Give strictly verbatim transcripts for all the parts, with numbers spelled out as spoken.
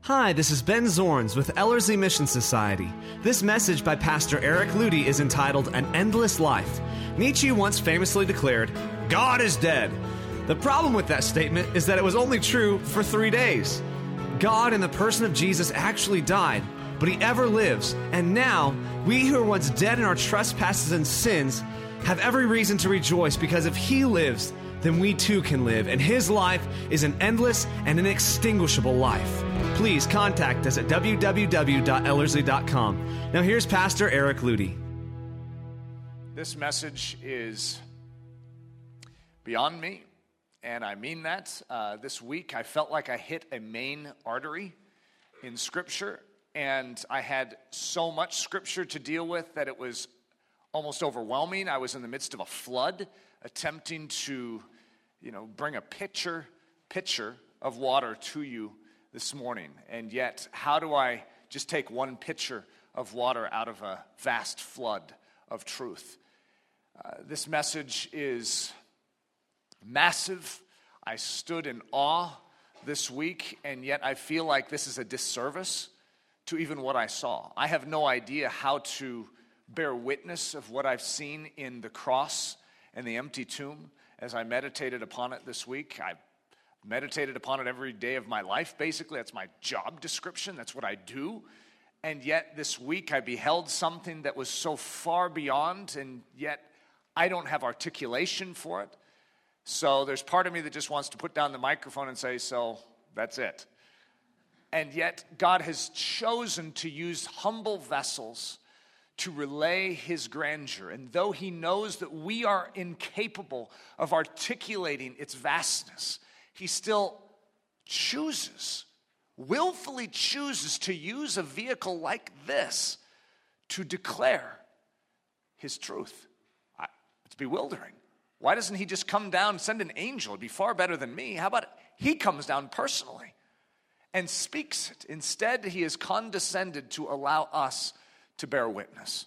Hi, this is Ben Zorns with Ellerslie Mission Society. This message by Pastor Eric Ludy is entitled An Endless Life. Nietzsche once famously declared, "God is dead." The problem with that statement is that it was only true for three days. God in the person of Jesus actually died, but he ever lives. And now, we who were once dead in our trespasses and sins have every reason to rejoice, because if he lives, then we too can live. And his life is an endless and inextinguishable life. Please contact us at w w w dot ellerslie dot com. Now here's Pastor Eric Ludy. This message is beyond me, and I mean that. Uh, this week I felt like I hit a main artery in Scripture, and I had so much Scripture to deal with that it was almost overwhelming. I was in the midst of a flood, attempting to, you know, bring a pitcher, pitcher of water to you this morning. And yet, how do I just take one pitcher of water out of a vast flood of truth? Uh, this message is massive. I stood in awe this week, and yet I feel like this is a disservice to even what I saw. I have no idea how to bear witness of what I've seen in the cross and the empty tomb as I meditated upon it this week. I meditated upon it every day of my life, basically. That's my job description. That's what I do. And yet this week I beheld something that was so far beyond, and yet I don't have articulation for it. So there's part of me that just wants to put down the microphone and say, so that's it. And yet God has chosen to use humble vessels to relay his grandeur. And though he knows that we are incapable of articulating its vastness, he still chooses, willfully chooses to use a vehicle like this to declare his truth. I, it's bewildering. Why doesn't he just come down and send an angel? It'd be far better than me. How about he comes down personally and speaks it? Instead, he has condescended to allow us to bear witness.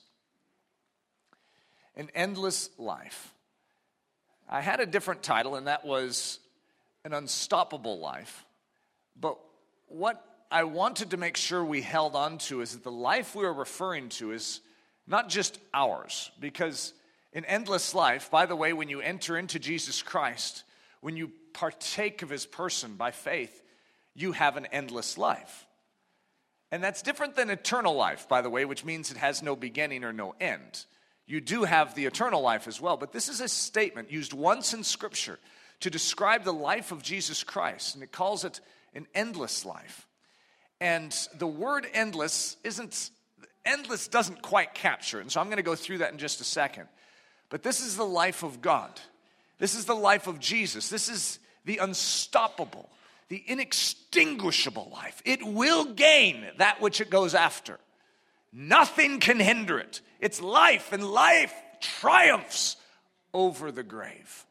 An endless life. I had a different title, and that was An Unstoppable Life. But what I wanted to make sure we held on to is that the life we are referring to is not just ours. Because an endless life, by the way, when you enter into Jesus Christ, when you partake of his person by faith, you have an endless life. And that's different than eternal life, by the way, which means it has no beginning or no end. You do have the eternal life as well, but this is a statement used once in Scripture to describe the life of Jesus Christ, and it calls it an endless life. And the word endless isn't, endless doesn't quite capture it, and so I'm going to go through that in just a second. But this is the life of God. This is the life of Jesus. This is the unstoppable, the inextinguishable life. It will gain that which it goes after. Nothing can hinder it. It's life, and life triumphs over the grave.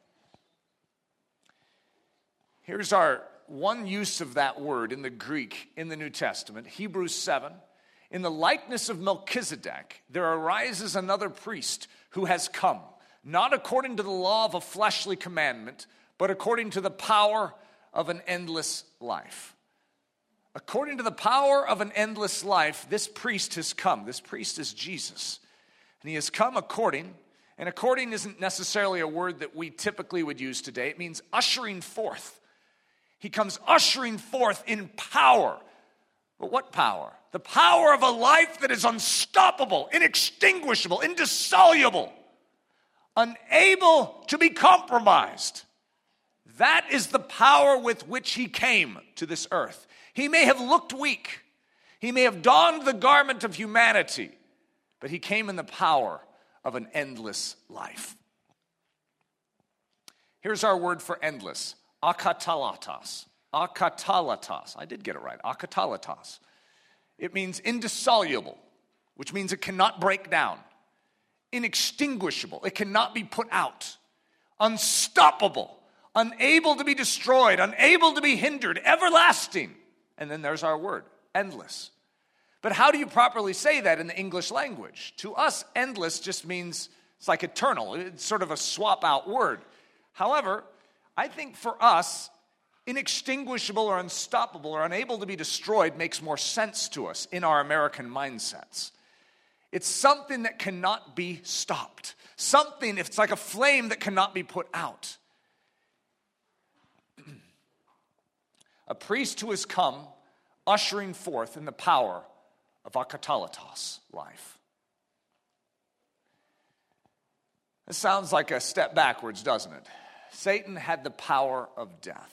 Here's our one use of that word in the Greek in the New Testament, Hebrews seven. In the likeness of Melchizedek, there arises another priest who has come, not according to the law of a fleshly commandment, but according to the power of an endless life. According to the power of an endless life, this priest has come. This priest is Jesus. And he has come according, and according isn't necessarily a word that we typically would use today. It means ushering forth. He comes ushering forth in power. But what power? The power of a life that is unstoppable, inextinguishable, indissoluble, unable to be compromised. That is the power with which he came to this earth. He may have looked weak. He may have donned the garment of humanity, but he came in the power of an endless life. Here's our word for endless, akatalatos. Akatalatos. I did get it right, akatalatos. It means indissoluble, which means it cannot break down. Inextinguishable, it cannot be put out. Unstoppable, unable to be destroyed, unable to be hindered, everlasting. And then there's our word, endless. But how do you properly say that in the English language? To us, endless just means it's like eternal. It's sort of a swap out word. However, I think for us, inextinguishable or unstoppable or unable to be destroyed makes more sense to us in our American mindsets. It's something that cannot be stopped. Something, if it's like a flame that cannot be put out. A priest who has come ushering forth in the power of akatalatos, life. This sounds like a step backwards, doesn't it? Satan had the power of death.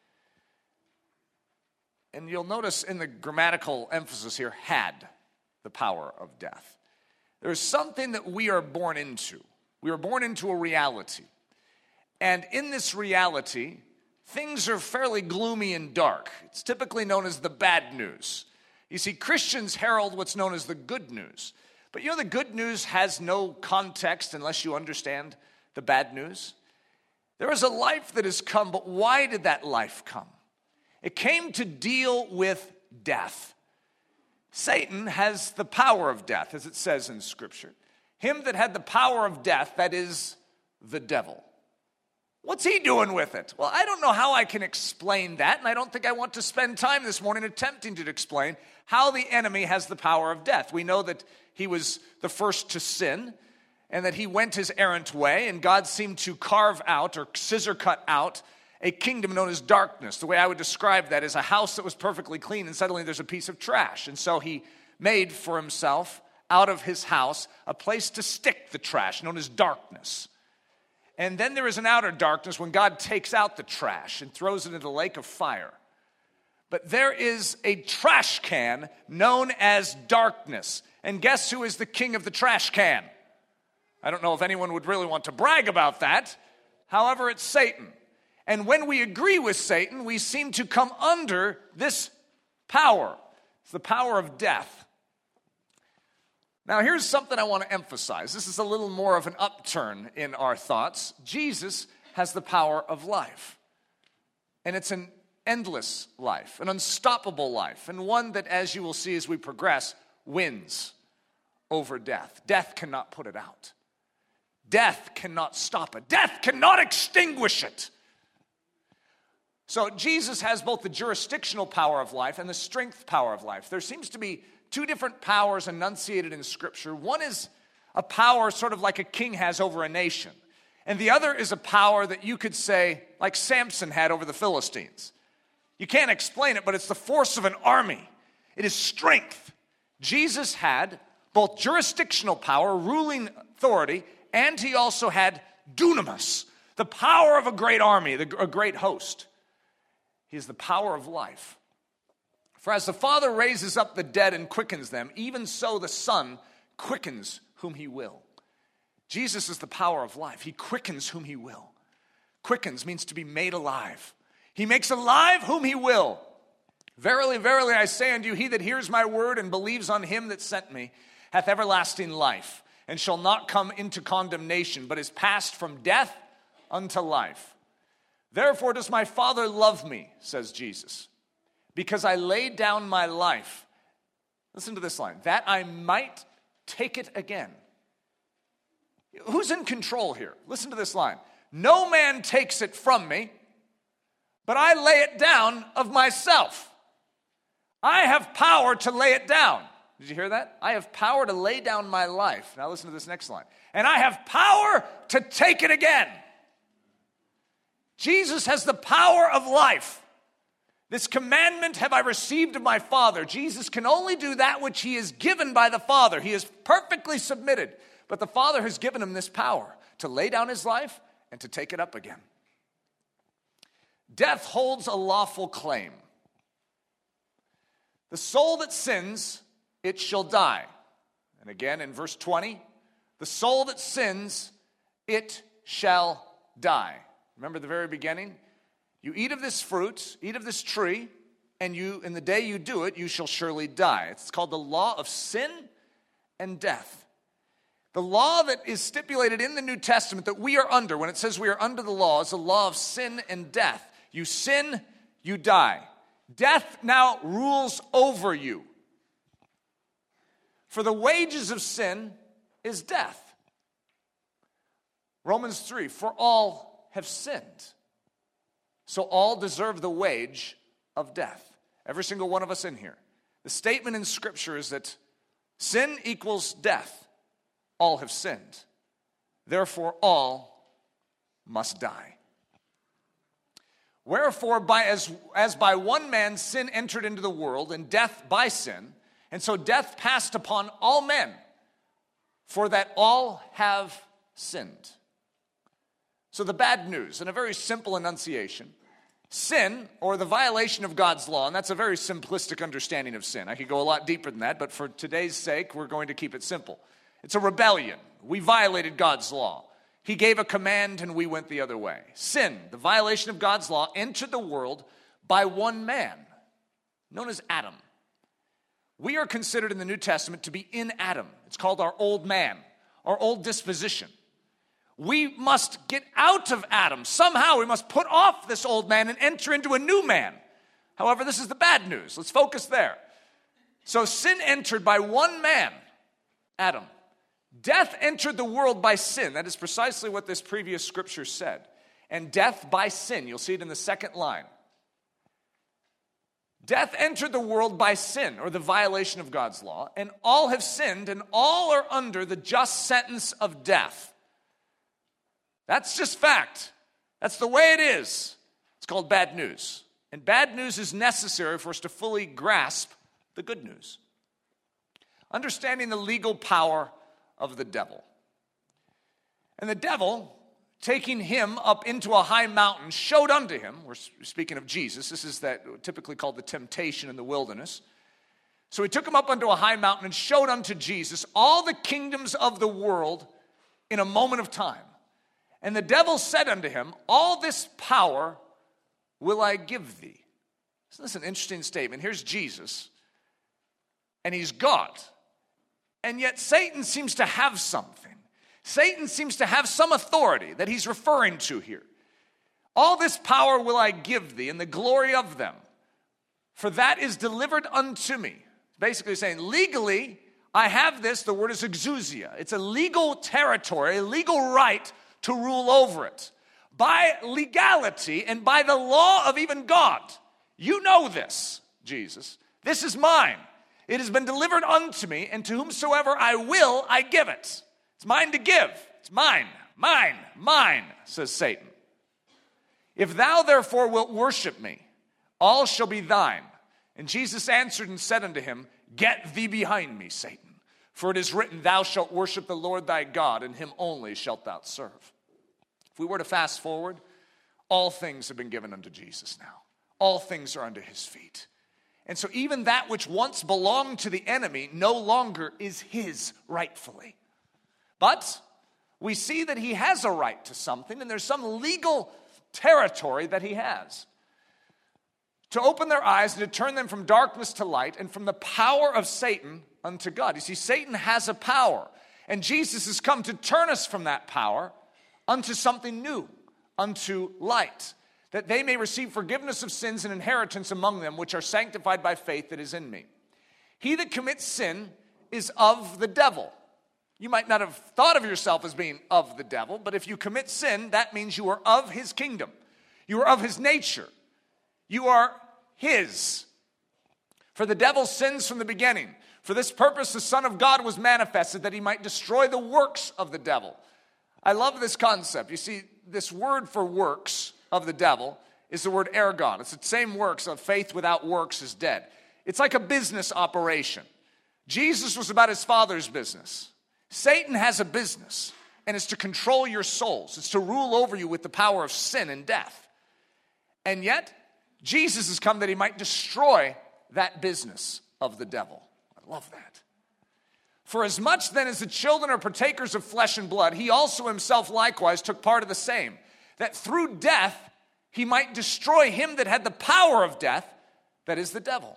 And you'll notice in the grammatical emphasis here, had the power of death. There's something that we are born into. We are born into a reality. And in this reality, things are fairly gloomy and dark. It's typically known as the bad news. You see, Christians herald what's known as the good news. But you know the good news has no context unless you understand the bad news. There is a life that has come, but why did that life come? It came to deal with death. Satan has the power of death, as it says in Scripture. Him that had the power of death, that is the devil. What's he doing with it? Well, I don't know how I can explain that, and I don't think I want to spend time this morning attempting to explain how the enemy has the power of death. We know that he was the first to sin, and that he went his errant way, and God seemed to carve out or scissor cut out a kingdom known as darkness. The way I would describe that is a house that was perfectly clean, and suddenly there's a piece of trash. And so he made for himself, out of his house, a place to stick the trash, known as darkness. And then there is an outer darkness when God takes out the trash and throws it into the lake of fire. But there is a trash can known as darkness. And guess who is the king of the trash can? I don't know if anyone would really want to brag about that. However, it's Satan. And when we agree with Satan, we seem to come under this power. It's the power of death. Now, here's something I want to emphasize. This is a little more of an upturn in our thoughts. Jesus has the power of life. And it's an endless life, an unstoppable life, and one that, as you will see as we progress, wins over death. Death cannot put it out. Death cannot stop it. Death cannot extinguish it. So Jesus has both the jurisdictional power of life and the strength power of life. There seems to be two different powers enunciated in Scripture. One is a power sort of like a king has over a nation. And the other is a power that you could say like Samson had over the Philistines. You can't explain it, but it's the force of an army. It is strength. Jesus had both jurisdictional power, ruling authority, and he also had dunamis, the power of a great army, a great host. He is the power of life. For as the Father raises up the dead and quickens them, even so the Son quickens whom he will. Jesus is the power of life. He quickens whom he will. Quickens means to be made alive. He makes alive whom he will. Verily, verily, I say unto you, he that hears my word and believes on him that sent me hath everlasting life, and shall not come into condemnation, but is passed from death unto life. Therefore does my Father love me, says Jesus, because I laid down my life. Listen to this line, that I might take it again. Who's in control here? Listen to this line. No man takes it from me, but I lay it down of myself. I have power to lay it down. Did you hear that? I have power to lay down my life. Now listen to this next line. And I have power to take it again. Jesus has the power of life. This commandment have I received of my Father. Jesus can only do that which he is given by the Father. He is perfectly submitted. But the Father has given him this power to lay down his life and to take it up again. Death holds a lawful claim. The soul that sins, it shall die. And again in verse twenty, the soul that sins, it shall die. Remember the very beginning? You eat of this fruit, eat of this tree, and you, in the day you do it, you shall surely die. It's called the law of sin and death. The law that is stipulated in the New Testament that we are under, when it says we are under the law, is the law of sin and death. You sin, you die. Death now rules over you. For the wages of sin is death. Romans three, for all have sinned. So all deserve the wage of death. Every single one of us in here. The statement in Scripture is that sin equals death. All have sinned. Therefore, all must die. Wherefore, by as, as by one man sin entered into the world, and death by sin, and so death passed upon all men, for that all have sinned. So the bad news, in a very simple enunciation, sin, or the violation of God's law, and that's a very simplistic understanding of sin. I could go a lot deeper than that, but for today's sake, we're going to keep it simple. It's a rebellion. We violated God's law. He gave a command and we went the other way. Sin, the violation of God's law, entered the world by one man, known as Adam. We are considered in the New Testament to be in Adam. It's called our old man, our old disposition. We must get out of Adam. Somehow we must put off this old man and enter into a new man. However, this is the bad news. Let's focus there. So sin entered by one man, Adam. Death entered the world by sin. That is precisely what this previous scripture said. And death by sin. You'll see it in the second line. Death entered the world by sin, or the violation of God's law, and all have sinned, and all are under the just sentence of death. That's just fact. That's the way it is. It's called bad news. And bad news is necessary for us to fully grasp the good news. Understanding the legal power of the devil. And the devil, taking him up into a high mountain, showed unto him, we're speaking of Jesus, this is that typically called the temptation in the wilderness. So he took him up unto a high mountain and showed unto Jesus all the kingdoms of the world in a moment of time. And the devil said unto him, all this power will I give thee. Isn't this an interesting statement? Here's Jesus, and he's God. And yet Satan seems to have something. Satan seems to have some authority that he's referring to here. All this power will I give thee, and the glory of them, for that is delivered unto me. Basically saying, legally, I have this. The word is exousia. It's a legal territory, a legal right to rule over it. By legality and by the law of even God. You know this, Jesus. This is mine. It has been delivered unto me, and to whomsoever I will, I give it. It's mine to give. It's mine, mine, mine, says Satan. If thou therefore wilt worship me, all shall be thine. And Jesus answered and said unto him, get thee behind me, Satan. For it is written, thou shalt worship the Lord thy God, and him only shalt thou serve. If we were to fast forward, all things have been given unto Jesus now. All things are under his feet. And so even that which once belonged to the enemy no longer is his rightfully. But we see that he has a right to something, and there's some legal territory that he has. To open their eyes and to turn them from darkness to light and from the power of Satan unto God. You see, Satan has a power, and Jesus has come to turn us from that power unto something new, unto light, that they may receive forgiveness of sins and inheritance among them, which are sanctified by faith that is in me. He that commits sin is of the devil. You might not have thought of yourself as being of the devil, but if you commit sin, that means you are of his kingdom. You are of his nature. You are his. For the devil sins from the beginning. For this purpose the Son of God was manifested, that he might destroy the works of the devil. I love this concept. You see, this word for works of the devil is the word ergon. It's the same works of faith without works is dead. It's like a business operation. Jesus was about his Father's business. Satan has a business, and it's to control your souls. It's to rule over you with the power of sin and death. And yet, Jesus has come that he might destroy that business of the devil. I love that. For as much then as the children are partakers of flesh and blood, he also himself likewise took part of the same, that through death he might destroy him that had the power of death, that is the devil.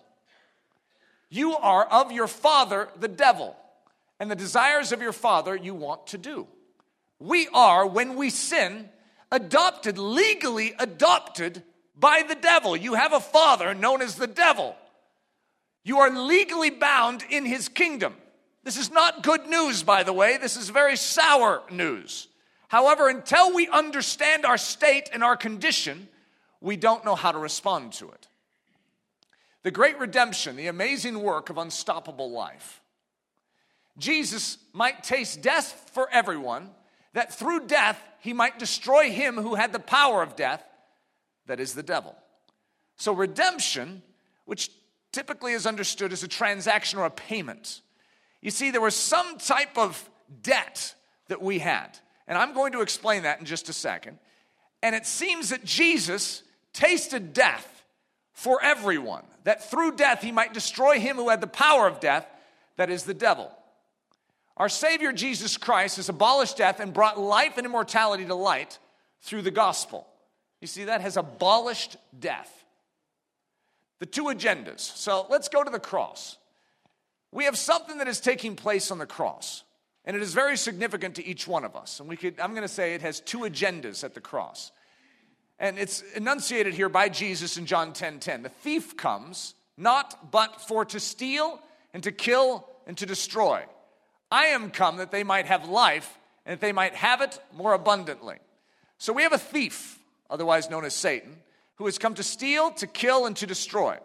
You are of your father, the devil, and the desires of your father you want to do. We are, when we sin, adopted, legally adopted by the devil. You have a father known as the devil. You are legally bound in his kingdom. This is not good news, by the way. This is very sour news. However, until we understand our state and our condition, we don't know how to respond to it. The great redemption, the amazing work of unstoppable life. Jesus might taste death for everyone, that through death he might destroy him who had the power of death, that is the devil. So redemption, which typically is understood as a transaction or a payment. You see, there was some type of debt that we had. And I'm going to explain that in just a second. And it seems that Jesus tasted death for everyone, that through death he might destroy him who had the power of death, that is the devil. Our Savior Jesus Christ has abolished death and brought life and immortality to light through the gospel. You see, that has abolished death. The two agendas. So let's go to the cross. We have something that is taking place on the cross, and it is very significant to each one of us. And we could, I'm going to say it has two agendas at the cross. And it's enunciated here by Jesus in John ten ten. The thief comes not but for to steal and to kill and to destroy. I am come that they might have life and that they might have it more abundantly. So we have a thief, otherwise known as Satan, who has come to steal, to kill, and to destroy.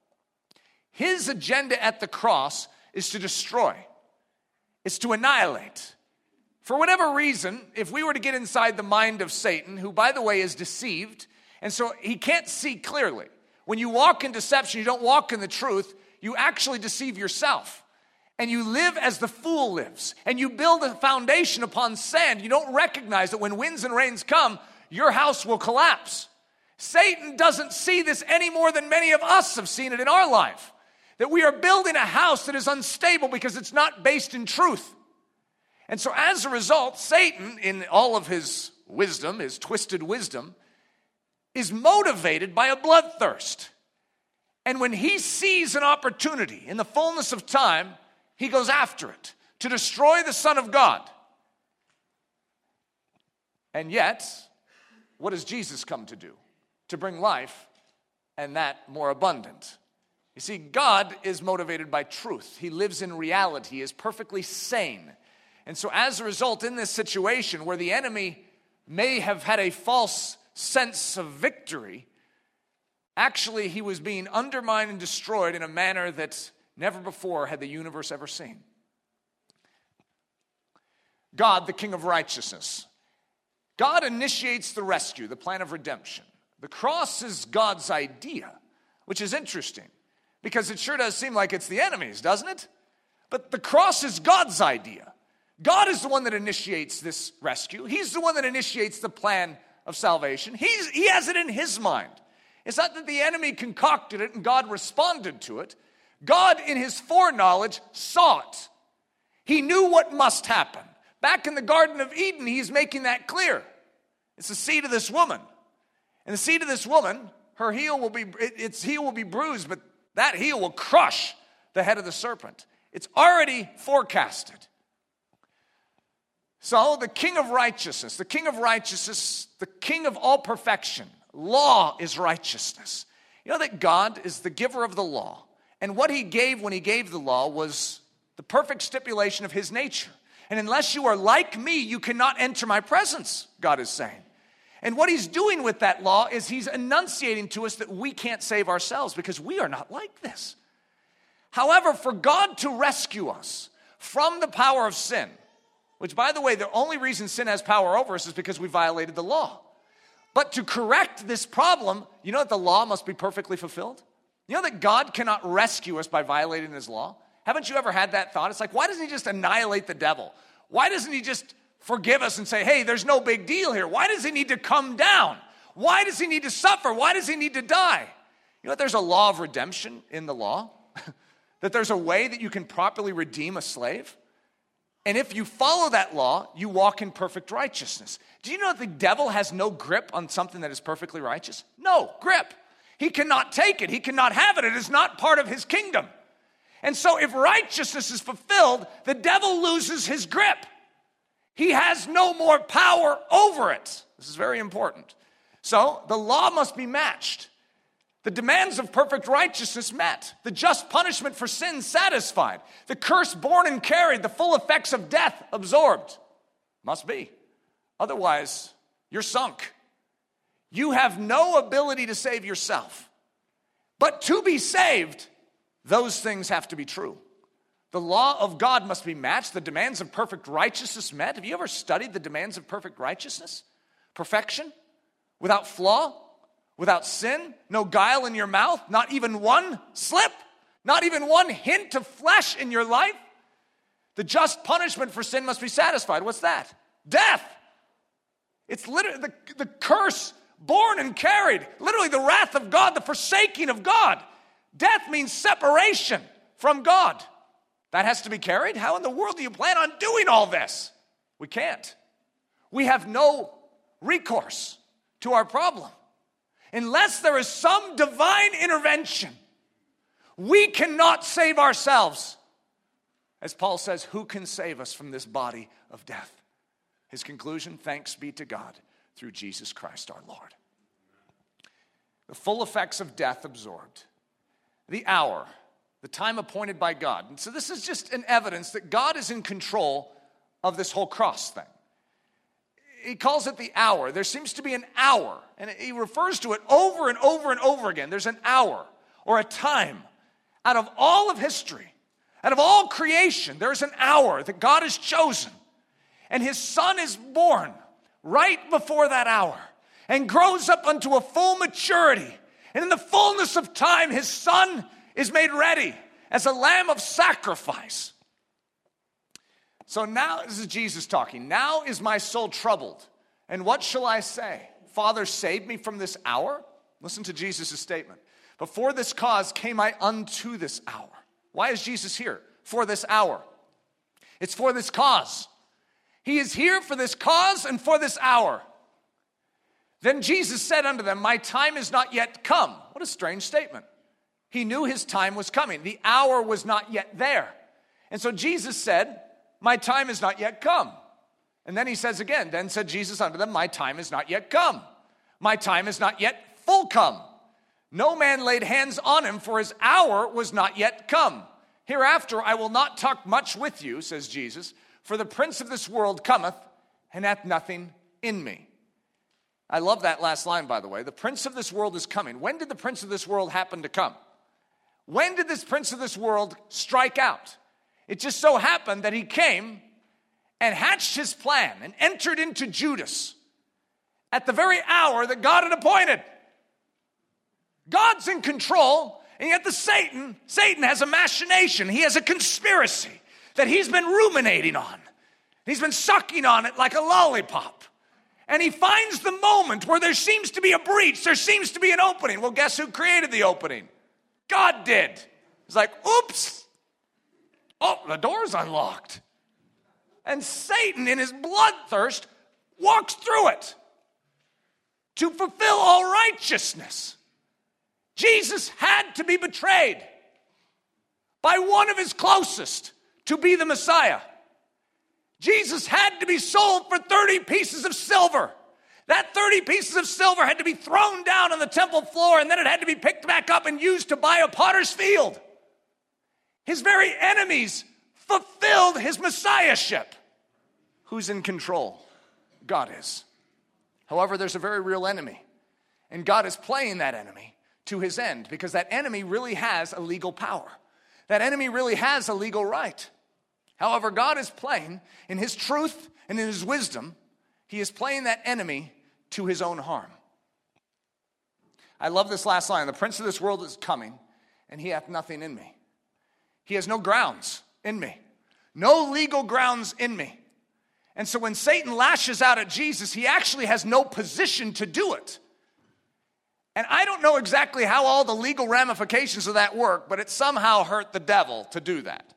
His agenda at the cross is to destroy. It's to annihilate. For whatever reason, if we were to get inside the mind of Satan, who, by the way, is deceived, and so he can't see clearly. When you walk in deception, you don't walk in the truth, you actually deceive yourself. And you live as the fool lives. And you build a foundation upon sand. You don't recognize that when winds and rains come, your house will collapse. Satan doesn't see this any more than many of us have seen it in our life. That we are building a house that is unstable because it's not based in truth. And so as a result, Satan, in all of his wisdom, his twisted wisdom, is motivated by a bloodthirst. And when he sees an opportunity in the fullness of time, he goes after it to destroy the Son of God. And yet, what does Jesus come to do? To bring life, and that more abundant. You see, God is motivated by truth. He lives in reality. He is perfectly sane. And so as a result, in this situation where the enemy may have had a false sense of victory, actually he was being undermined and destroyed in a manner that never before had the universe ever seen. God, the King of righteousness. God initiates the rescue, the plan of redemption. The cross is God's idea, which is interesting because it sure does seem like it's the enemy's, doesn't it? But the cross is God's idea. God is the one that initiates this rescue. He's the one that initiates the plan of salvation. He's, he has it in his mind. It's not that the enemy concocted it and God responded to it. God, in his foreknowledge, saw it. He knew what must happen. Back in the Garden of Eden, he's making that clear. It's the seed of this woman. And the seed of this woman, her heel will be, its heel will be bruised, but that heel will crush the head of the serpent. It's already forecasted. So the King of righteousness, the King of righteousness, the King of all perfection, law is righteousness. You know that God is the giver of the law. And what he gave when he gave the law was the perfect stipulation of his nature. And unless you are like me, you cannot enter my presence, God is saying. And what he's doing with that law is he's enunciating to us that we can't save ourselves because we are not like this. However, for God to rescue us from the power of sin, which, by the way, the only reason sin has power over us is because we violated the law. But to correct this problem, you know that the law must be perfectly fulfilled? You know that God cannot rescue us by violating his law? Haven't you ever had that thought? It's like, why doesn't he just annihilate the devil? Why doesn't he just forgive us and say, hey, there's no big deal here? Why does he need to come down? Why does he need to suffer? Why does he need to die? You know that there's a law of redemption in the law? That there's a way that you can properly redeem a slave? And if you follow that law, you walk in perfect righteousness. Do you know that the devil has no grip on something that is perfectly righteous? No grip. He cannot take it. He cannot have it. It is not part of his kingdom. And so if righteousness is fulfilled, the devil loses his grip. He has no more power over it. This is very important. So the law must be matched. The demands of perfect righteousness met. The just punishment for sin satisfied. The curse borne and carried. The full effects of death absorbed. Must be. Otherwise, you're sunk. You have no ability to save yourself. But to be saved, those things have to be true. The law of God must be matched, the demands of perfect righteousness met. Have you ever studied the demands of perfect righteousness? Perfection, without flaw, without sin, no guile in your mouth, not even one slip, not even one hint of flesh in your life. The just punishment for sin must be satisfied. What's that? Death. It's literally the, the curse born and carried, literally the wrath of God, the forsaking of God. Death means separation from God. That has to be carried? How in the world do you plan on doing all this? We can't. We have no recourse to our problem. Unless there is some divine intervention, we cannot save ourselves. As Paul says, who can save us from this body of death? His conclusion, thanks be to God through Jesus Christ our Lord. The full effects of death absorbed. The hour, the time appointed by God. And so this is just an evidence that God is in control of this whole cross thing. He calls it the hour. There seems to be an hour, and he refers to it over and over and over again. There's an hour or a time out of all of history, out of all creation. There's an hour that God has chosen, and his son is born right before that hour and grows up unto a full maturity. And in the fullness of time, his son is made ready as a lamb of sacrifice. So now, this is Jesus talking. Now is my soul troubled. And what shall I say? Father, save me from this hour? Listen to Jesus' statement. Before this cause came I unto this hour. Why is Jesus here? For this hour. It's for this cause. He is here for this cause and for this hour. Then Jesus said unto them, my time is not yet come. What a strange statement. He knew his time was coming. The hour was not yet there. And so Jesus said, my time is not yet come. And then he says again, then said Jesus unto them, my time is not yet come. My time is not yet full come. No man laid hands on him, for his hour was not yet come. Hereafter I will not talk much with you, says Jesus, for the prince of this world cometh and hath nothing in me. I love that last line, by the way. The prince of this world is coming. When did the prince of this world happen to come? When did this prince of this world strike out? It just so happened that he came and hatched his plan and entered into Judas at the very hour that God had appointed. God's in control, and yet the Satan, Satan has a machination. He has a conspiracy that he's been ruminating on. He's been sucking on it like a lollipop. And he finds the moment where there seems to be a breach. There seems to be an opening. Well, guess who created the opening? God did. He's like, oops. Oh, the door's unlocked. And Satan, in his bloodthirst, walks through it to fulfill all righteousness. Jesus had to be betrayed by one of his closest to be the Messiah. Jesus had to be sold for thirty pieces of silver. That thirty pieces of silver had to be thrown down on the temple floor, and then it had to be picked back up and used to buy a potter's field. His very enemies fulfilled his messiahship. Who's in control? God is. However, there's a very real enemy, and God is playing that enemy to his end, because that enemy really has a legal power. That enemy really has a legal right. However, God is playing in his truth and in his wisdom. He is playing that enemy to his own harm. I love this last line. The prince of this world is coming, and he hath nothing in me. He has no grounds in me. No legal grounds in me. And so when Satan lashes out at Jesus, he actually has no position to do it. And I don't know exactly how all the legal ramifications of that work, but it somehow hurt the devil to do that.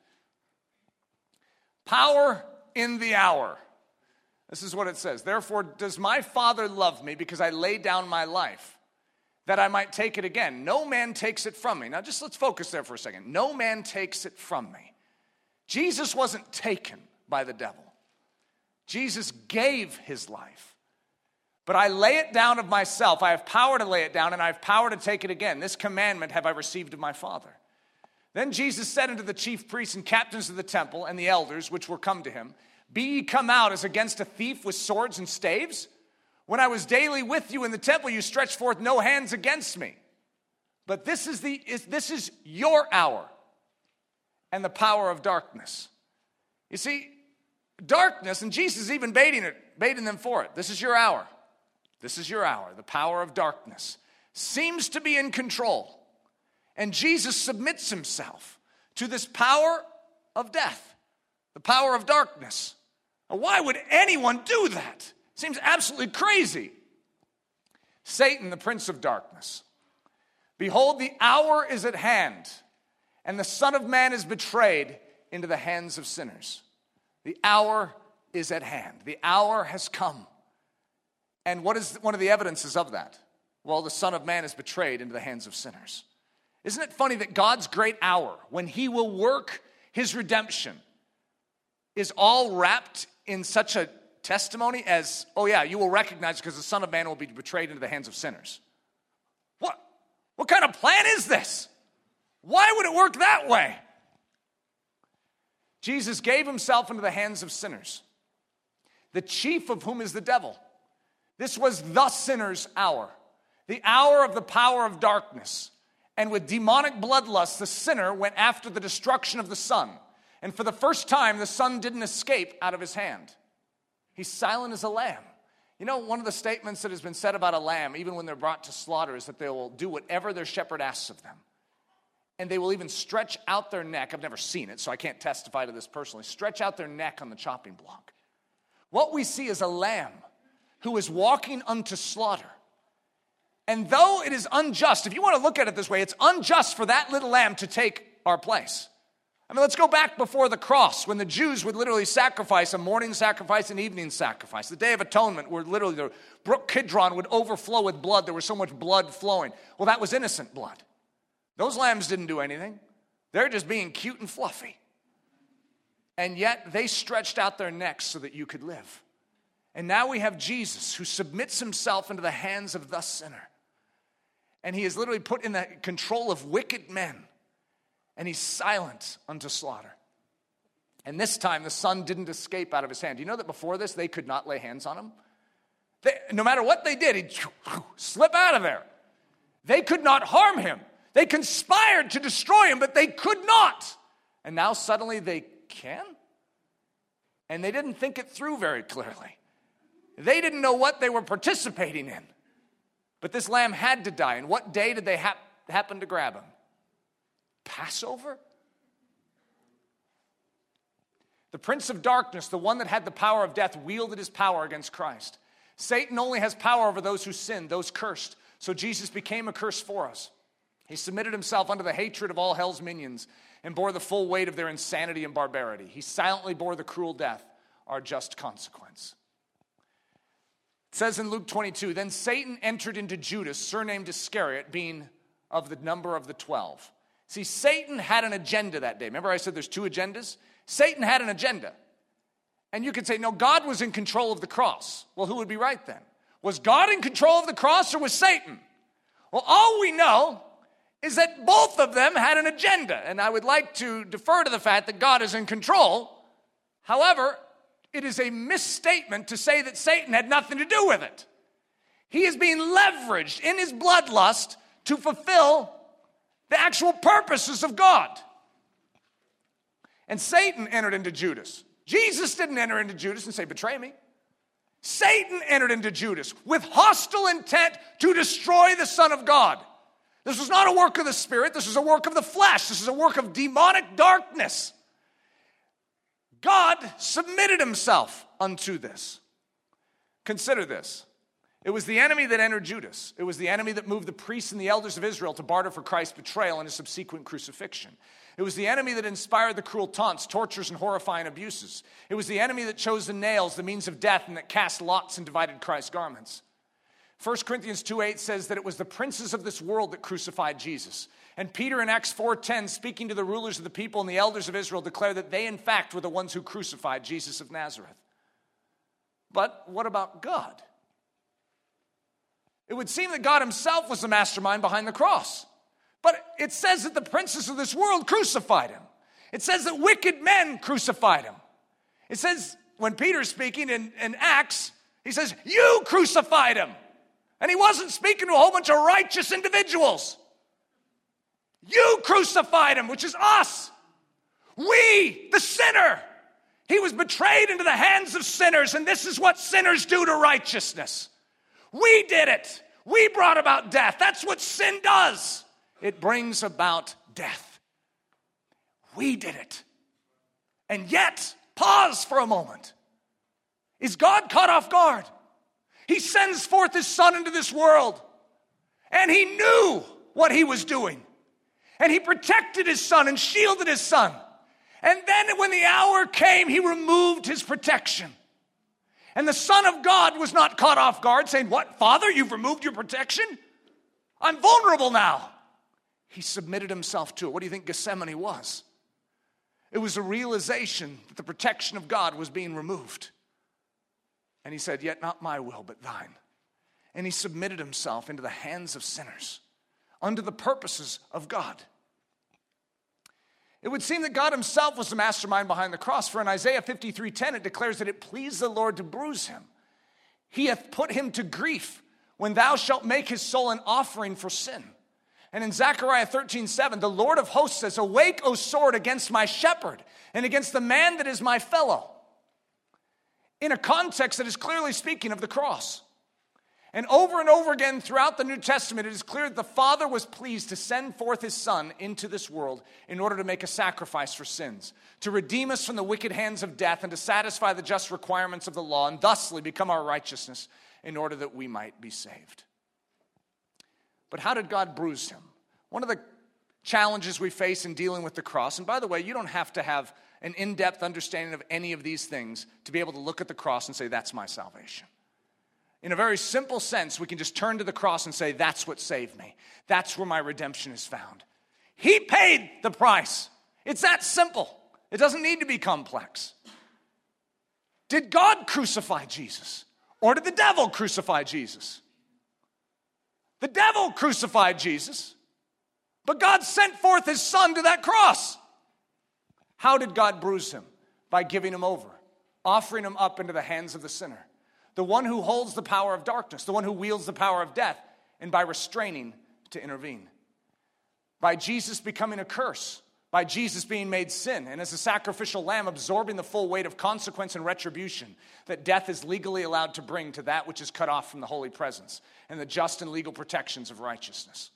Power in the hour. This is what it says. Therefore does my Father love me, because I lay down my life, that I might take it again. No man takes it from me. Now just let's focus there for a second. No man takes it from me. Jesus wasn't taken by the devil. Jesus gave his life. But I lay it down of myself. I have power to lay it down, and I have power to take it again. This commandment have I received of my Father. Then Jesus said unto the chief priests and captains of the temple and the elders which were come to him, be ye come out as against a thief with swords and staves? When I was daily with you in the temple, you stretched forth no hands against me. But this is the is, this is your hour and the power of darkness. You see, darkness, and Jesus is even baiting it, baiting them for it. This is your hour. This is your hour. The power of darkness seems to be in control. And Jesus submits himself to this power of death, the power of darkness. Now, why would anyone do that? Seems absolutely crazy. Satan, the prince of darkness. Behold, the hour is at hand, and the Son of Man is betrayed into the hands of sinners. The hour is at hand. The hour has come. And what is one of the evidences of that? Well, the Son of Man is betrayed into the hands of sinners. Isn't it funny that God's great hour, when he will work his redemption, is all wrapped in such a testimony as, oh yeah, you will recognize because the Son of Man will be betrayed into the hands of sinners. What? What kind of plan is this? Why would it work that way? Jesus gave himself into the hands of sinners, the chief of whom is the devil. This was the sinner's hour, the hour of the power of darkness. And with demonic bloodlust, the sinner went after the destruction of the Son. And for the first time, the Son didn't escape out of his hand. He's silent as a lamb. You know, one of the statements that has been said about a lamb, even when they're brought to slaughter, is that they will do whatever their shepherd asks of them. And they will even stretch out their neck. I've never seen it, so I can't testify to this personally. Stretch out their neck on the chopping block. What we see is a lamb who is walking unto slaughter. And though it is unjust, if you want to look at it this way, it's unjust for that little lamb to take our place. I mean, let's go back before the cross, when the Jews would literally sacrifice a morning sacrifice and evening sacrifice. The Day of Atonement, where literally the brook Kidron would overflow with blood. There was so much blood flowing. Well, that was innocent blood. Those lambs didn't do anything. They're just being cute and fluffy. And yet they stretched out their necks so that you could live. And now we have Jesus, who submits himself into the hands of the sinner. And he is literally put in the control of wicked men. And he's silent unto slaughter. And this time the Son didn't escape out of his hand. Do you know that before this they could not lay hands on him? They, no matter what they did, he'd slip out of there. They could not harm him. They conspired to destroy him, but they could not. And now suddenly they can? And they didn't think it through very clearly. They didn't know what they were participating in. But this lamb had to die. And what day did they ha- happen to grab him? Passover? The prince of darkness, the one that had the power of death, wielded his power against Christ. Satan only has power over those who sin, those cursed. So Jesus became a curse for us. He submitted himself under the hatred of all hell's minions and bore the full weight of their insanity and barbarity. He silently bore the cruel death, our just consequence. It says in Luke twenty-two, then Satan entered into Judas, surnamed Iscariot, being of the number of the twelve. See, Satan had an agenda that day. Remember I said there's two agendas? Satan had an agenda. And you could say, no, God was in control of the cross. Well, who would be right then? Was God in control of the cross or was Satan? Well, all we know is that both of them had an agenda. And I would like to defer to the fact that God is in control. However, it is a misstatement to say that Satan had nothing to do with it. He is being leveraged in his bloodlust to fulfill the actual purposes of God. And Satan entered into Judas. Jesus didn't enter into Judas and say, betray me. Satan entered into Judas with hostile intent to destroy the Son of God. This was not a work of the Spirit. This was a work of the flesh. This is a work of demonic darkness. God submitted himself unto this. Consider this. It was the enemy that entered Judas. It was the enemy that moved the priests and the elders of Israel to barter for Christ's betrayal and his subsequent crucifixion. It was the enemy that inspired the cruel taunts, tortures, and horrifying abuses. It was the enemy that chose the nails, the means of death, and that cast lots and divided Christ's garments. First Corinthians two eight says that it was the princes of this world that crucified Jesus. And Peter in Acts four ten, speaking to the rulers of the people and the elders of Israel, declared that they in fact were the ones who crucified Jesus of Nazareth. But what about God? It would seem that God himself was the mastermind behind the cross. But it says that the princes of this world crucified him. It says that wicked men crucified him. It says, when Peter's speaking in, in Acts, He says, you crucified him. And he wasn't speaking to a whole bunch of righteous individuals. You crucified him, which is us. We, the sinner. He was betrayed into the hands of sinners, and this is what sinners do to righteousness. We did it. We brought about death. That's what sin does. It brings about death. We did it. And yet, pause for a moment. Is God caught off guard? He sends forth his son into this world, and he knew what he was doing. And he protected his son and shielded his son. And then when the hour came, he removed his protection. And the Son of God was not caught off guard, saying, what, Father, you've removed your protection? I'm vulnerable now. He submitted himself to it. What do you think Gethsemane was? It was a realization that the protection of God was being removed. And he said, yet not my will, but thine. And he submitted himself into the hands of sinners, under the purposes of God. It would seem that God himself was the mastermind behind the cross. For in Isaiah fifty-three ten, it declares that it pleased the Lord to bruise him. He hath put him to grief when thou shalt make his soul an offering for sin. And in Zechariah thirteen seven, the Lord of hosts says, awake, O sword, against my shepherd, and against the man that is my fellow. In a context that is clearly speaking of the cross. And over and over again throughout the New Testament, it is clear that the Father was pleased to send forth his Son into this world in order to make a sacrifice for sins, to redeem us from the wicked hands of death, and to satisfy the just requirements of the law, and thusly become our righteousness in order that we might be saved. But how did God bruise him? One of the challenges we face in dealing with the cross, and by the way, you don't have to have an in-depth understanding of any of these things to be able to look at the cross and say, that's my salvation. In a very simple sense, we can just turn to the cross and say, that's what saved me. That's where my redemption is found. He paid the price. It's that simple. It doesn't need to be complex. Did God crucify Jesus? Or did the devil crucify Jesus? The devil crucified Jesus, but God sent forth his Son to that cross. How did God bruise him? By giving him over, offering him up into the hands of the sinner, the one who holds the power of darkness, the one who wields the power of death, and by restraining to intervene. By Jesus becoming a curse, by Jesus being made sin, and as a sacrificial lamb absorbing the full weight of consequence and retribution that death is legally allowed to bring to that which is cut off from the holy presence and the just and legal protections of righteousness.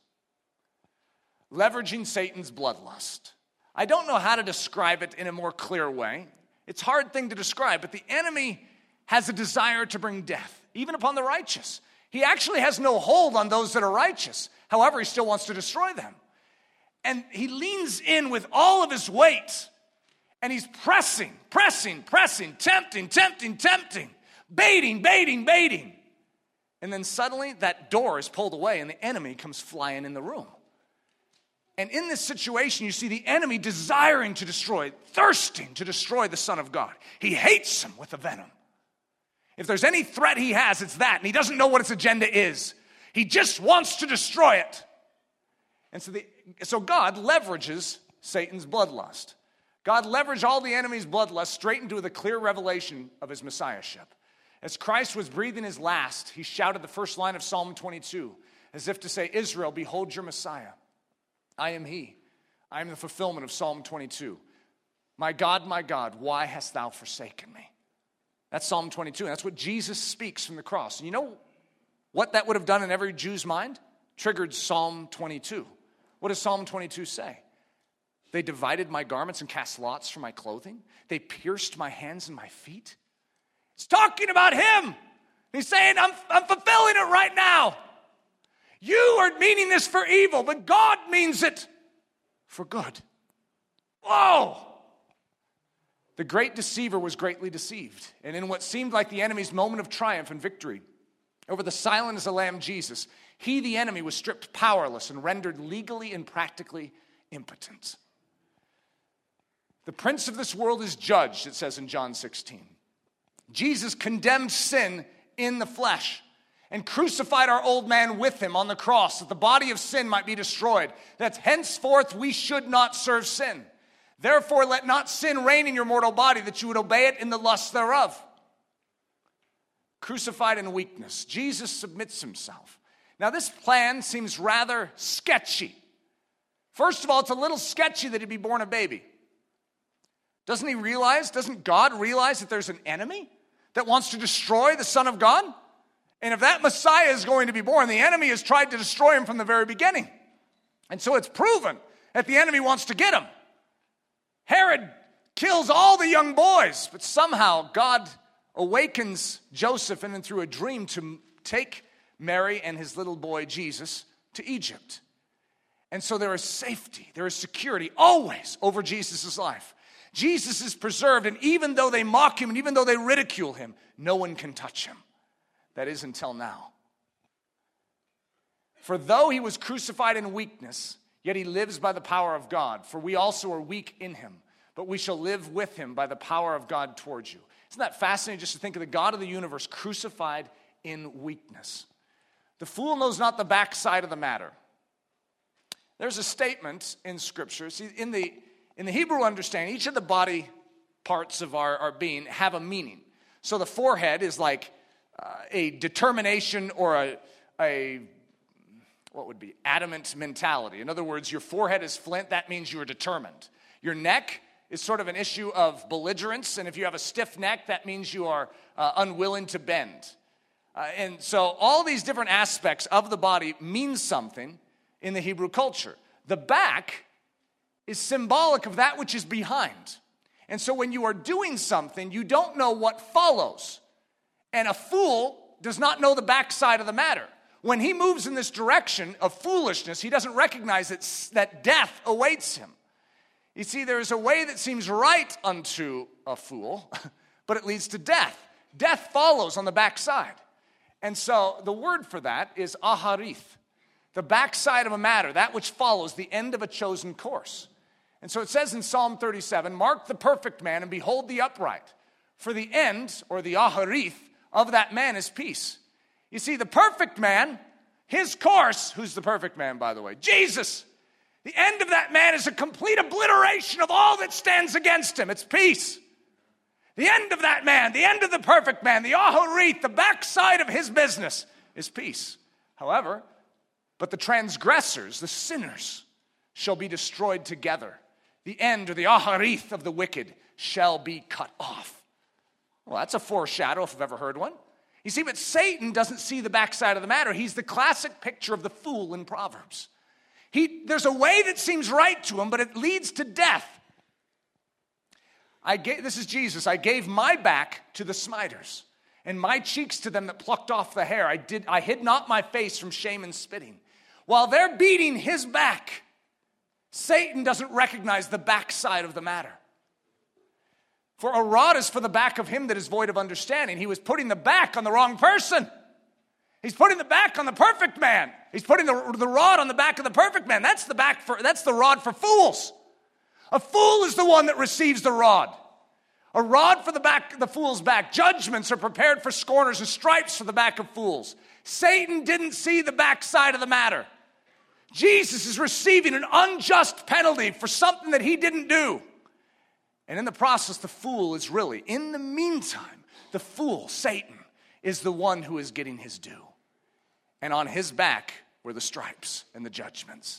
Leveraging Satan's bloodlust. I don't know how to describe it in a more clear way. It's a hard thing to describe, but the enemy has a desire to bring death, even upon the righteous. He actually has no hold on those that are righteous. However, he still wants to destroy them. And he leans in with all of his weight, and he's pressing, pressing, pressing, tempting, tempting, tempting, baiting, baiting, baiting. And then suddenly that door is pulled away, and the enemy comes flying in the room. And in this situation, you see the enemy desiring to destroy, thirsting to destroy the Son of God. He hates him with a venom. If there's any threat he has, it's that, and he doesn't know what its agenda is. He just wants to destroy it. And so, the, so God leverages Satan's bloodlust. God leveraged all the enemy's bloodlust straight into the clear revelation of his messiahship. As Christ was breathing his last, he shouted the first line of Psalm twenty-two, as if to say, Israel, behold your Messiah. I am he. I am the fulfillment of Psalm twenty-two. My God, my God, why hast thou forsaken me? That's Psalm twenty-two. And that's what Jesus speaks from the cross. And you know what that would have done in every Jew's mind? Triggered Psalm twenty-two. What does Psalm twenty-two say? They divided my garments and cast lots for my clothing. They pierced my hands and my feet. It's talking about him. He's saying, I'm, I'm fulfilling it right now. You are meaning this for evil, but God means it for good. Whoa! The great deceiver was greatly deceived. And in what seemed like the enemy's moment of triumph and victory over the silent as a lamb Jesus, he, the enemy, was stripped powerless and rendered legally and practically impotent. The prince of this world is judged, it says in John sixteen. Jesus condemned sin in the flesh and crucified our old man with him on the cross, that the body of sin might be destroyed, that henceforth we should not serve sin. Therefore, let not sin reign in your mortal body, that you would obey it in the lusts thereof. crucified in weakness. Jesus submits himself. Now, this plan seems rather sketchy. First of all, it's a little sketchy that he'd be born a baby. Doesn't he realize, doesn't God realize that there's an enemy that wants to destroy the Son of God? And if that Messiah is going to be born, the enemy has tried to destroy him from the very beginning. And so it's proven that the enemy wants to get him. Herod kills all the young boys, but somehow God awakens Joseph and then through a dream to take Mary and his little boy Jesus to Egypt. And so there is safety, there is security always over Jesus' life. Jesus is preserved, and even though they mock him and even though they ridicule him, no one can touch him. That is until now. For though he was crucified in weakness, yet he lives by the power of God. For we also are weak in him, but we shall live with him by the power of God towards you. Isn't that fascinating just to think of the God of the universe crucified in weakness? The fool knows not the backside of the matter. There's a statement in Scripture. See, in the, in the Hebrew understanding, each of the body parts of our, our being have a meaning. So the forehead is like uh, a determination or a, a, what would be, adamant mentality. In other words, your forehead is flint, that means you are determined. Your neck is sort of an issue of belligerence, and if you have a stiff neck, that means you are uh, unwilling to bend. Uh, and so all these different aspects of the body mean something in the Hebrew culture. The back is symbolic of that which is behind. And so when you are doing something, you don't know what follows. And a fool does not know the backside of the matter. When he moves in this direction of foolishness, he doesn't recognize that, that death awaits him. You see, there is a way that seems right unto a fool, but it leads to death. Death follows on the backside. And so the word for that is aharith, the backside of a matter, that which follows, the end of a chosen course. And so it says in Psalm thirty-seven, mark the perfect man and behold the upright. For the end, or the aharith, of that man is peace. You see, the perfect man, his course, who's the perfect man, by the way? Jesus. The end of that man is a complete obliteration of all that stands against him. It's peace. The end of that man, the end of the perfect man, the aharith, the backside of his business is peace. However, but the transgressors, the sinners, shall be destroyed together. The end, or the aharith of the wicked, shall be cut off. Well, that's a foreshadow if I've ever heard one. You see, but Satan doesn't see the backside of the matter. He's the classic picture of the fool in Proverbs. He, there's a way that seems right to him, but it leads to death. I gave, this is Jesus. I gave my back to the smiters, and my cheeks to them that plucked off the hair. I did. I hid not my face from shame and spitting. While they're beating his back, Satan doesn't recognize the backside of the matter. For a rod is for the back of him that is void of understanding. He was putting the back on the wrong person. He's putting the back on the perfect man. He's putting the, the rod on the back of the perfect man. That's the back for, that's the rod for fools. A fool is the one that receives the rod. A rod for the back, the fool's back. Judgments are prepared for scorners and stripes for the back of fools. Satan didn't see the backside of the matter. Jesus is receiving an unjust penalty for something that he didn't do. And in the process, the fool is really, in the meantime, the fool, Satan, is the one who is getting his due. And on his back were the stripes and the judgments,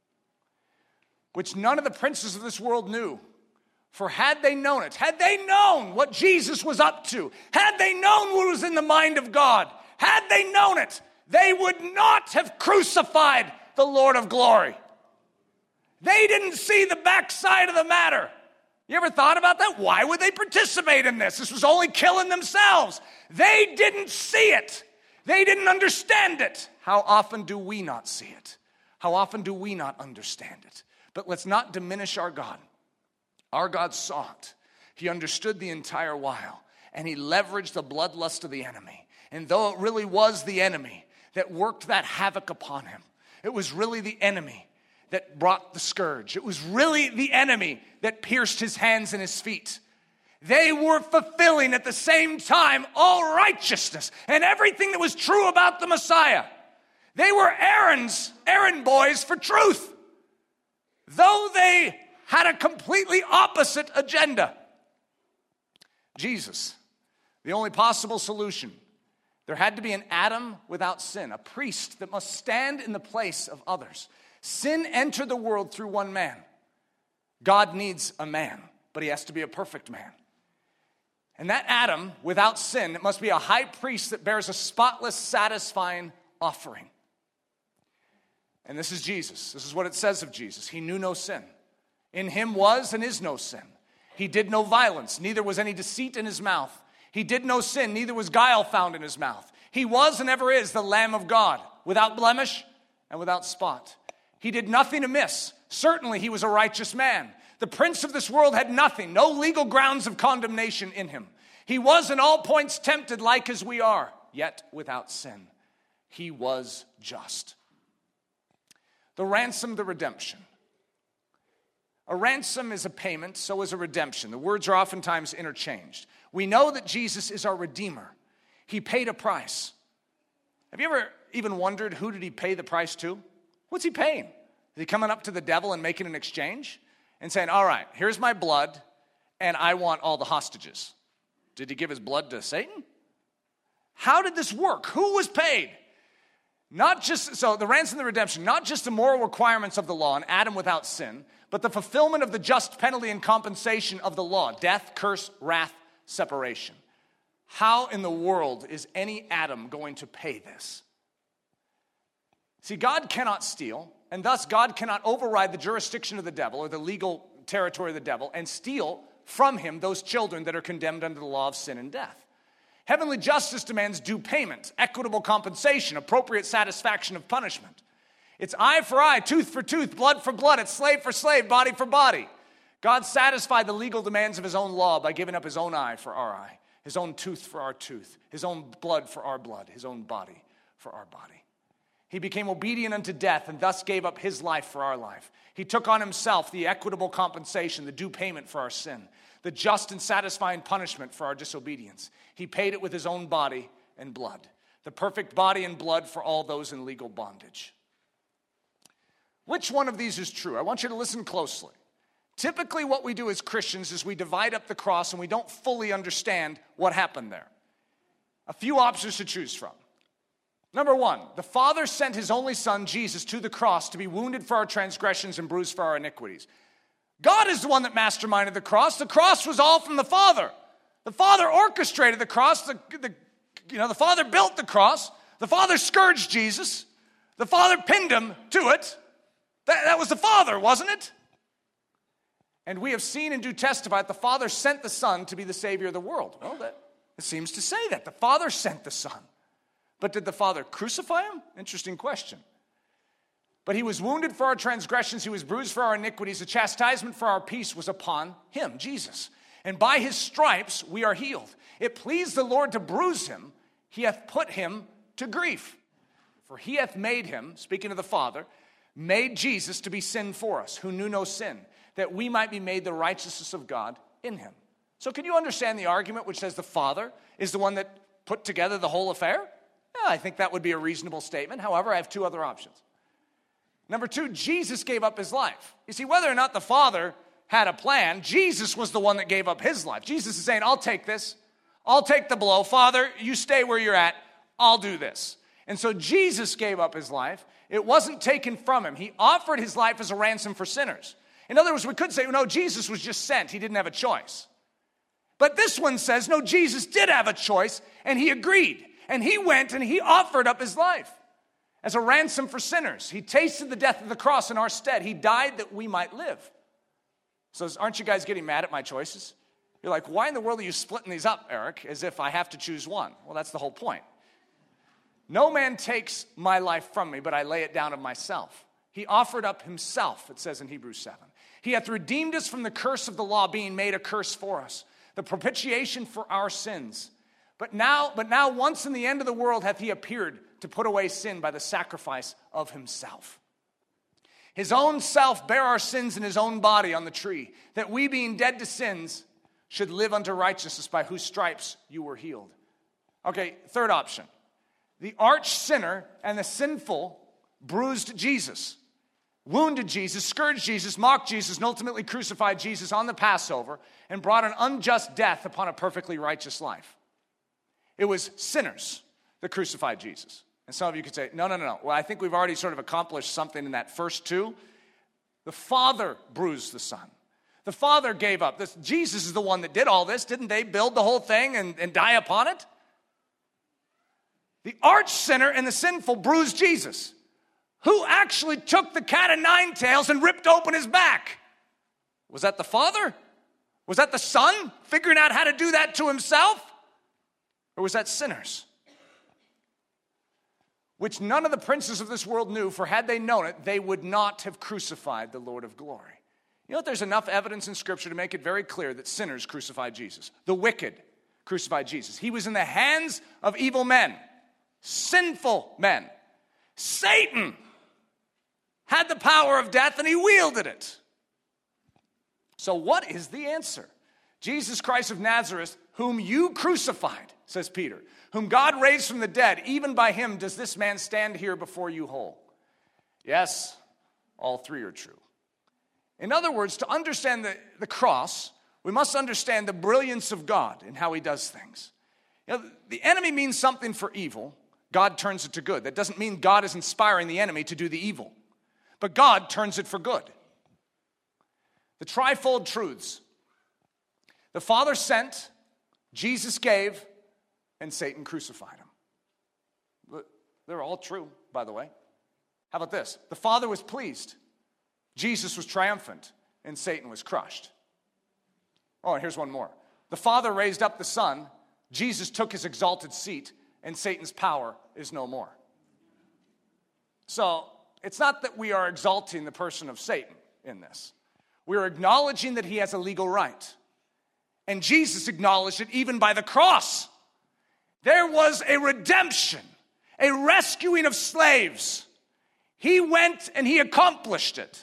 which none of the princes of this world knew. For had they known it, had they known what Jesus was up to, had they known what was in the mind of God, had they known it, they would not have crucified the Lord of glory. They didn't see the backside of the matter. You ever thought about that? Why would they participate in this? This was only killing themselves. They didn't see it. They didn't understand it. How often do we not see it? How often do we not understand it? But let's not diminish our God. Our God saw it. He understood the entire while, and he leveraged the bloodlust of the enemy. And though it really was the enemy that worked that havoc upon him, it was really the enemy that brought the scourge. It was really the enemy that pierced his hands and his feet. They were fulfilling at the same time all righteousness and everything that was true about the Messiah. They were errands, errand boys for truth, though they had a completely opposite agenda. Jesus, the only possible solution, There had to be an Adam without sin, a priest that must stand in the place of others. Sin entered the world through one man. God needs a man, but he has to be a perfect man. And that Adam without sin, it must be a high priest that bears a spotless, satisfying offering. And this is Jesus. This is what it says of Jesus. He knew no sin. In him was and is no sin. He did no violence, neither was any deceit in his mouth. He did no sin, neither was guile found in his mouth. He was and ever is the Lamb of God, without blemish and without spot. He did nothing amiss. Certainly he was a righteous man. The prince of this world had nothing, no legal grounds of condemnation in him. He was in all points tempted like as we are, yet without sin. He was just. The ransom, the redemption. A ransom is a payment, so is a redemption. The words are oftentimes interchanged. We know that Jesus is our Redeemer. He paid a price. Have you ever even wondered who did he pay the price to? What's he paying? Is he coming up to the devil and making an exchange? And saying, all right, here's my blood, and I want all the hostages. Did he give his blood to Satan? How did this work? Who was paid? Not just, so the ransom and the redemption, not just the moral requirements of the law, and Adam without sin, but the fulfillment of the just penalty and compensation of the law, death, curse, wrath, separation. How in the world is any Adam going to pay this? See, God cannot steal, and thus God cannot override the jurisdiction of the devil or the legal territory of the devil and steal from him those children that are condemned under the law of sin and death. Heavenly justice demands due payment, equitable compensation, appropriate satisfaction of punishment. It's eye for eye, tooth for tooth, blood for blood. It's slave for slave, body for body. God satisfied the legal demands of his own law by giving up his own eye for our eye, his own tooth for our tooth, his own blood for our blood, his own body for our body. He became obedient unto death and thus gave up his life for our life. He took on himself the equitable compensation, the due payment for our sin, the just and satisfying punishment for our disobedience. He paid it with his own body and blood, the perfect body and blood for all those in legal bondage. Which one of these is true? I want you to listen closely. Typically what we do as Christians is we divide up the cross and we don't fully understand what happened there. A few options to choose from. Number one, the Father sent his only Son, Jesus, to the cross to be wounded for our transgressions and bruised for our iniquities. God is the one that masterminded the cross. The cross was all from the Father. The Father orchestrated the cross. The, the, you know, the Father built the cross. The Father scourged Jesus. The Father pinned him to it. That, that was the Father, wasn't it? And we have seen and do testify that the Father sent the Son to be the Savior of the world. Well, that, it seems to say that. The Father sent the Son. But did the Father crucify him? Interesting question. But he was wounded for our transgressions. He was bruised for our iniquities. The chastisement for our peace was upon him, Jesus. And by his stripes we are healed. It pleased the Lord to bruise him. He hath put him to grief. For he hath made him, speaking of the Father, made Jesus to be sin for us, who knew no sin, that we might be made the righteousness of God in him. So can you understand the argument which says the Father is the one that put together the whole affair? Yeah, I think that would be a reasonable statement. However, I have two other options. Number two, Jesus gave up his life. You see, whether or not the Father had a plan, Jesus was the one that gave up his life. Jesus is saying, I'll take this. I'll take the blow. Father, you stay where you're at. I'll do this. And so Jesus gave up his life. It wasn't taken from him. He offered his life as a ransom for sinners. In other words, we could say, no, Jesus was just sent. He didn't have a choice. But this one says, no, Jesus did have a choice, and he agreed. And he went and he offered up his life as a ransom for sinners. He tasted the death of the cross in our stead. He died that we might live. So aren't you guys getting mad at my choices? You're like, why in the world are you splitting these up, Eric, as if I have to choose one? Well, that's the whole point. No man takes my life from me, but I lay it down of myself. He offered up himself, it says in Hebrews seven. He hath redeemed us from the curse of the law, being made a curse for us, the propitiation for our sins. But now, but now once in the end of the world hath he appeared to put away sin by the sacrifice of himself. His own self bare our sins in his own body on the tree, that we being dead to sins should live unto righteousness, by whose stripes you were healed. Okay, third option. The arch sinner and the sinful bruised Jesus, wounded Jesus, scourged Jesus, mocked Jesus, and ultimately crucified Jesus on the Passover and brought an unjust death upon a perfectly righteous life. It was sinners, that crucified Jesus. And some of you could say, no, no, no, no. Well, I think we've already sort of accomplished something in that first two. The Father bruised the Son. The Father gave up. This, Jesus is the one that did all this. Didn't they build the whole thing and, and die upon it? The arch sinner and the sinful bruised Jesus. Who actually took the cat of nine tails and ripped open his back? Was that the Father? Was that the Son figuring out how to do that to himself? Or was that sinners? Which none of the princes of this world knew, for had they known it, they would not have crucified the Lord of glory. You know what? There's enough evidence in Scripture to make it very clear that sinners crucified Jesus. The wicked crucified Jesus. He was in the hands of evil men, sinful men. Satan had the power of death and he wielded it. So what is the answer? Jesus Christ of Nazareth, whom you crucified, says Peter, whom God raised from the dead, even by him does this man stand here before you whole. Yes, all three are true. In other words, to understand the, the cross, we must understand the brilliance of God and how he does things. You know, the enemy means something for evil. God turns it to good. That doesn't mean God is inspiring the enemy to do the evil. But God turns it for good. The trifold truths. The Father sent, Jesus gave, and Satan crucified him. They're all true, by the way. How about this? The Father was pleased. Jesus was triumphant, and Satan was crushed. Oh, and here's one more. The Father raised up the Son. Jesus took his exalted seat, and Satan's power is no more. So, it's not that we are exalting the person of Satan in this. We are acknowledging that he has a legal right. And Jesus acknowledged it even by the cross. There was a redemption, a rescuing of slaves. He went and he accomplished it.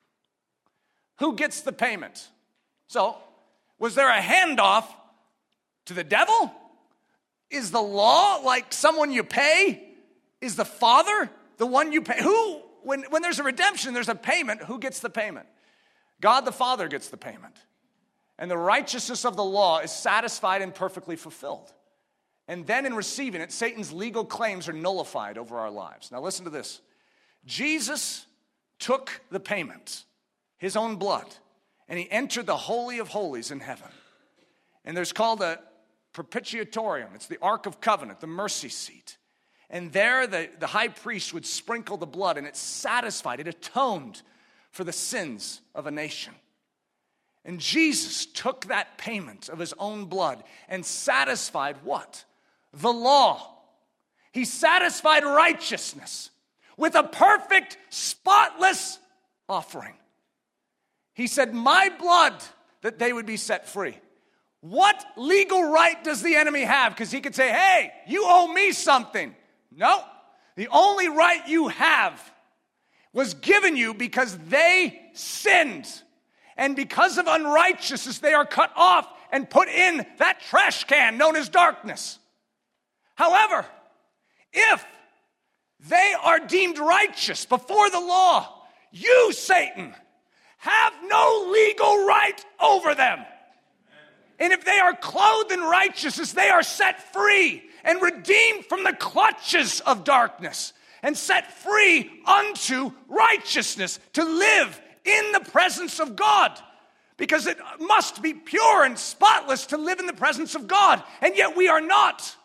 Who gets the payment? So, was there a handoff to the devil? Is the law like someone you pay? Is the Father the one you pay? Who, when, when there's a redemption, there's a payment, who gets the payment? God the Father gets the payment. And the righteousness of the law is satisfied and perfectly fulfilled. And then in receiving it, Satan's legal claims are nullified over our lives. Now listen to this. Jesus took the payment, his own blood, and he entered the Holy of Holies in heaven. And there's called a propitiatorium. It's the Ark of Covenant, the mercy seat. And there the, the high priest would sprinkle the blood, and it satisfied, it atoned for the sins of a nation. And Jesus took that payment of his own blood and satisfied what? The law. He satisfied righteousness with a perfect, spotless offering. He said, my blood, that they would be set free. What legal right does the enemy have? Because he could say, hey, you owe me something. No, the only right you have was given you because they sinned. And because of unrighteousness, they are cut off and put in that trash can known as darkness. However, if they are deemed righteous before the law, you, Satan, have no legal right over them. And if they are clothed in righteousness, they are set free and redeemed from the clutches of darkness and set free unto righteousness to live in the presence of God. Because it must be pure and spotless to live in the presence of God. And yet we are not.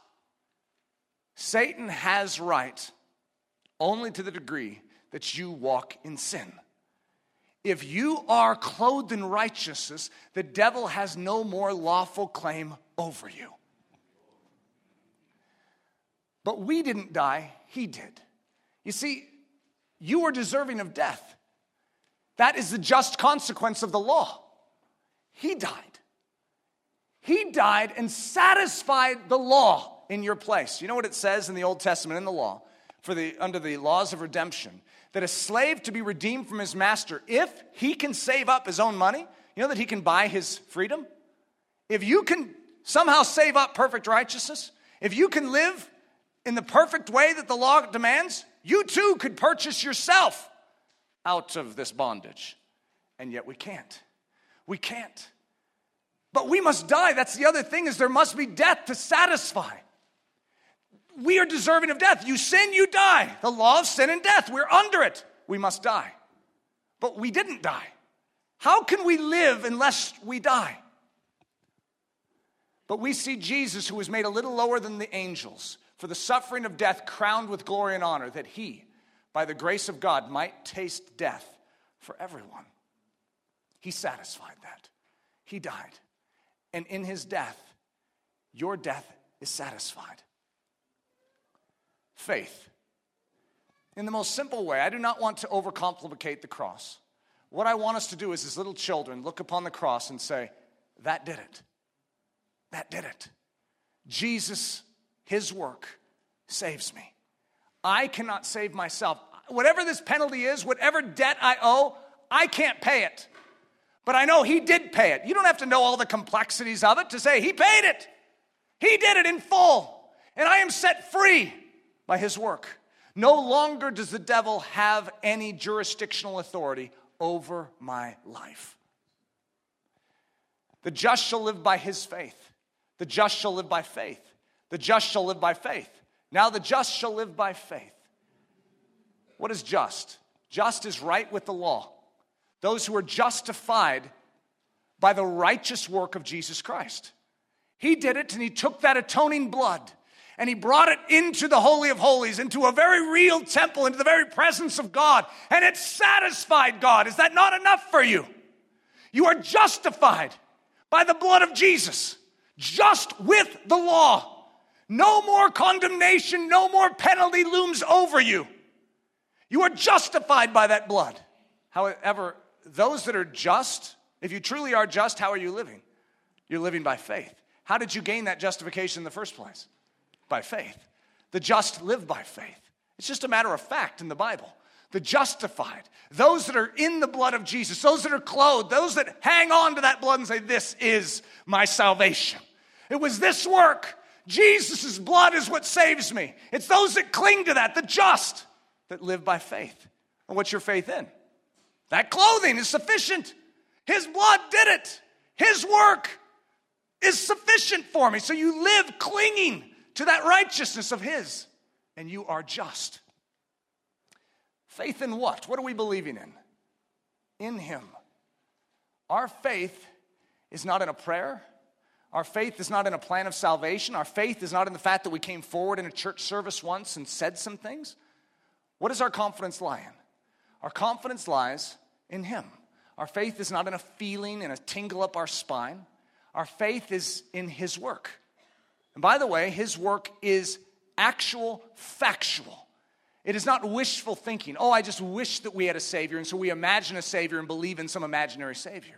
Satan has right only to the degree that you walk in sin. If you are clothed in righteousness, the devil has no more lawful claim over you. But we didn't die, he did. You see, you were deserving of death. That is the just consequence of the law. He died. He died and satisfied the law in your place. You know what it says in the Old Testament, in the law, for the under the laws of redemption, that a slave to be redeemed from his master, if he can save up his own money, you know that he can buy his freedom? If you can somehow save up perfect righteousness, if you can live in the perfect way that the law demands, you too could purchase yourself out of this bondage. And yet we can't. We can't. But we must die. That's the other thing, is there must be death to satisfy. we are deserving of death. You sin, you die. The law of sin and death, we're under it. We must die. But we didn't die. How can we live unless we die? But we see Jesus, who was made a little lower than the angels, for the suffering of death, crowned with glory and honor, that he, by the grace of God, might taste death for everyone. He satisfied that. He died. And in his death, your death is satisfied. Faith. In the most simple way, I do not want to overcomplicate the cross. What I want us to do is, as little children, look upon the cross and say, that did it. That did it. Jesus, his work, saves me. I cannot save myself. Whatever this penalty is, whatever debt I owe, I can't pay it. But I know he did pay it. You don't have to know all the complexities of it to say he paid it. He did it in full. And I am set free by his work. No longer does the devil have any jurisdictional authority over my life. The just shall live by his faith. The just shall live by faith. The just shall live by faith. Now the just shall live by faith. What is just? Just is right with the law. Those who are justified by the righteous work of Jesus Christ. He did it, and he took that atoning blood and he brought it into the Holy of Holies, into a very real temple, into the very presence of God, and it satisfied God. Is that not enough for you? You are justified by the blood of Jesus, just with the law. No more condemnation, no more penalty looms over you. You are justified by that blood. However, those that are just, if you truly are just, how are you living? You're living by faith. How did you gain that justification in the first place? By faith. The just live by faith. It's just a matter of fact in the Bible. The justified, those that are in the blood of Jesus, those that are clothed, those that hang on to that blood and say, this is my salvation. It was this work. Jesus' blood is what saves me. It's those that cling to that, the just, that live by faith. And what's your faith in? That clothing is sufficient. His blood did it. His work is sufficient for me. So you live clinging to that righteousness of his, and you are just. Faith in what? What are we believing in? In him. Our faith is not in a prayer. Our faith is not in a plan of salvation. Our faith is not in the fact that we came forward in a church service once and said some things. What does our confidence lie in? Our confidence lies in him. Our faith is not in a feeling and a tingle up our spine. Our faith is in his work. And by the way, his work is actual, factual. It is not wishful thinking. Oh, I just wish that we had a Savior, and so we imagine a Savior and believe in some imaginary Savior.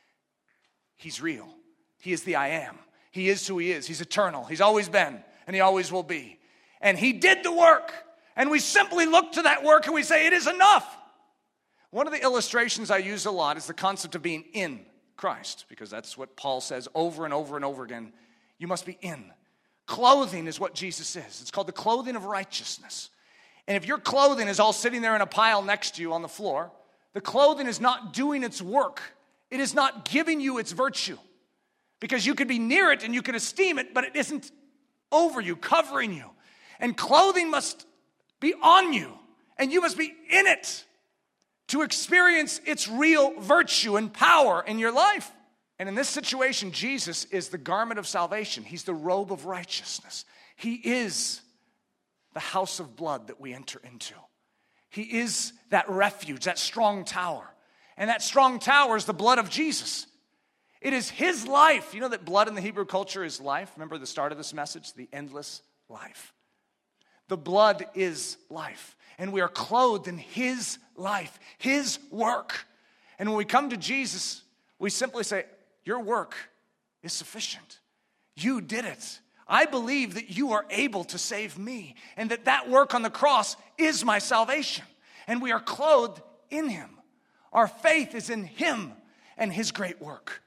He's real. He is the I am. He is who he is. He's eternal. He's always been, and he always will be. And he did the work, and we simply look to that work and we say, it is enough. One of the illustrations I use a lot is the concept of being in Christ, because that's what Paul says over and over and over again. You must be in. Clothing is what Jesus is. It's called the clothing of righteousness. And if your clothing is all sitting there in a pile next to you on the floor, the clothing is not doing its work. It is not giving you its virtue. Because you could be near it and you could esteem it, but it isn't over you, covering you. And clothing must be on you, and you must be in it to experience its real virtue and power in your life. And in this situation, Jesus is the garment of salvation. He's the robe of righteousness. He is the house of blood that we enter into. He is that refuge, that strong tower. And that strong tower is the blood of Jesus. It is his life. You know that blood in the Hebrew culture is life? Remember the start of this message? The endless life. The blood is life. And we are clothed in his life, his work. And when we come to Jesus, we simply say, your work is sufficient. You did it. I believe that you are able to save me, and that that work on the cross is my salvation. And we are clothed in him. Our faith is in him and his great work.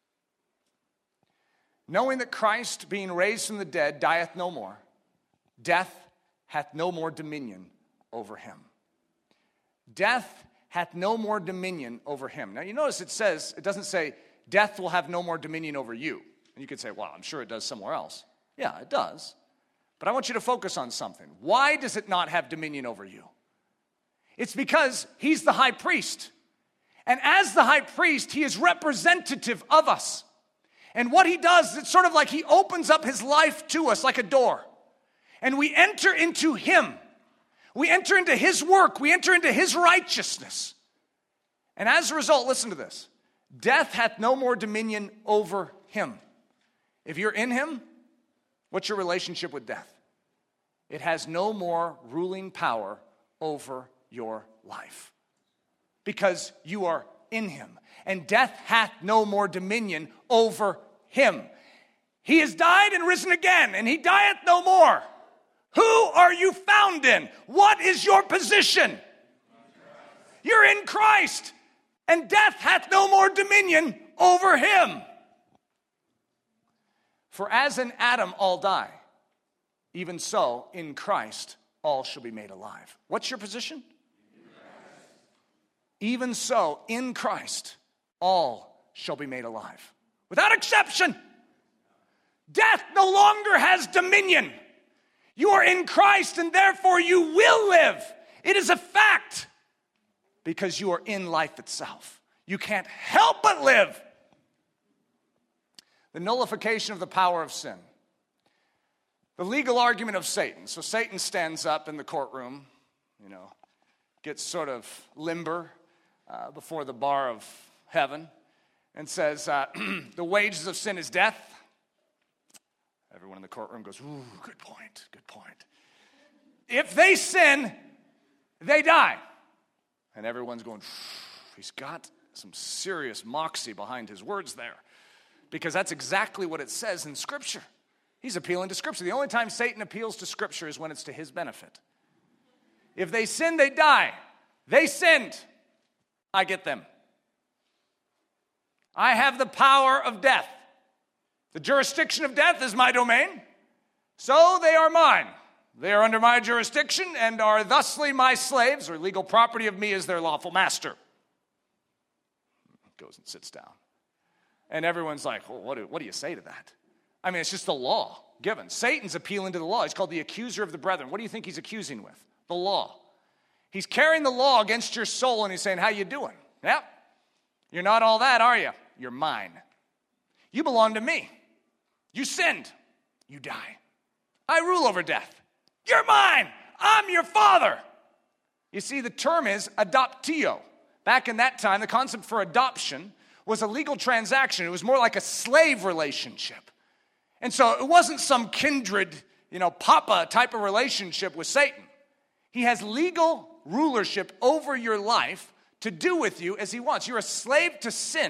Knowing that Christ, being raised from the dead, dieth no more, death hath no more dominion over him. Death hath no more dominion over him. Now you notice it says, it doesn't say, death will have no more dominion over you. And you could say, well, I'm sure it does somewhere else. Yeah, it does. But I want you to focus on something. Why does it not have dominion over you? It's because he's the high priest. And as the high priest, he is representative of us. And what he does, it's sort of like he opens up his life to us like a door. And we enter into him. We enter into his work. We enter into his righteousness. And as a result, listen to this. Death hath no more dominion over him. If you're in him, what's your relationship with death? It has no more ruling power over your life. Because you are in him. And death hath no more dominion over him. He has died and risen again, and he dieth no more. Who are you found in? What is your position? You're in Christ, and death hath no more dominion over him. For as in Adam all die, even so in Christ all shall be made alive. What's your position? Even so in Christ all shall be made alive. Without exception. Death no longer has dominion. You are in Christ, and therefore you will live. It is a fact because you are in life itself. You can't help but live. The nullification of the power of sin. The legal argument of Satan. So Satan stands up in the courtroom, you know, gets sort of limber uh, before the bar of heaven and says, uh, the wages of sin is death. Everyone in the courtroom goes, ooh, good point, good point. If they sin, they die. And everyone's going, he's got some serious moxie behind his words there. Because that's exactly what it says in Scripture. He's appealing to Scripture. The only time Satan appeals to Scripture is when it's to his benefit. If they sin, they die. They sinned. I get them. I have the power of death. The jurisdiction of death is my domain, so they are mine. They are under my jurisdiction and are thusly my slaves, or legal property of me as their lawful master. Goes and sits down. And everyone's like, well, what do, what do you say to that? I mean, it's just the law given. Satan's appealing to the law. He's called the accuser of the brethren. What do you think he's accusing with? The law. He's carrying the law against your soul, and he's saying, how you doing? Yep. You're not all that, are you? You're mine. You belong to me. You sinned. You die. I rule over death. You're mine. I'm your father. You see, the term is adoptio. Back in that time, the concept for adoption was a legal transaction. It was more like a slave relationship. And so it wasn't some kindred, you know, papa type of relationship with Satan. He has legal rulership over your life to do with you as he wants. You're a slave to sin.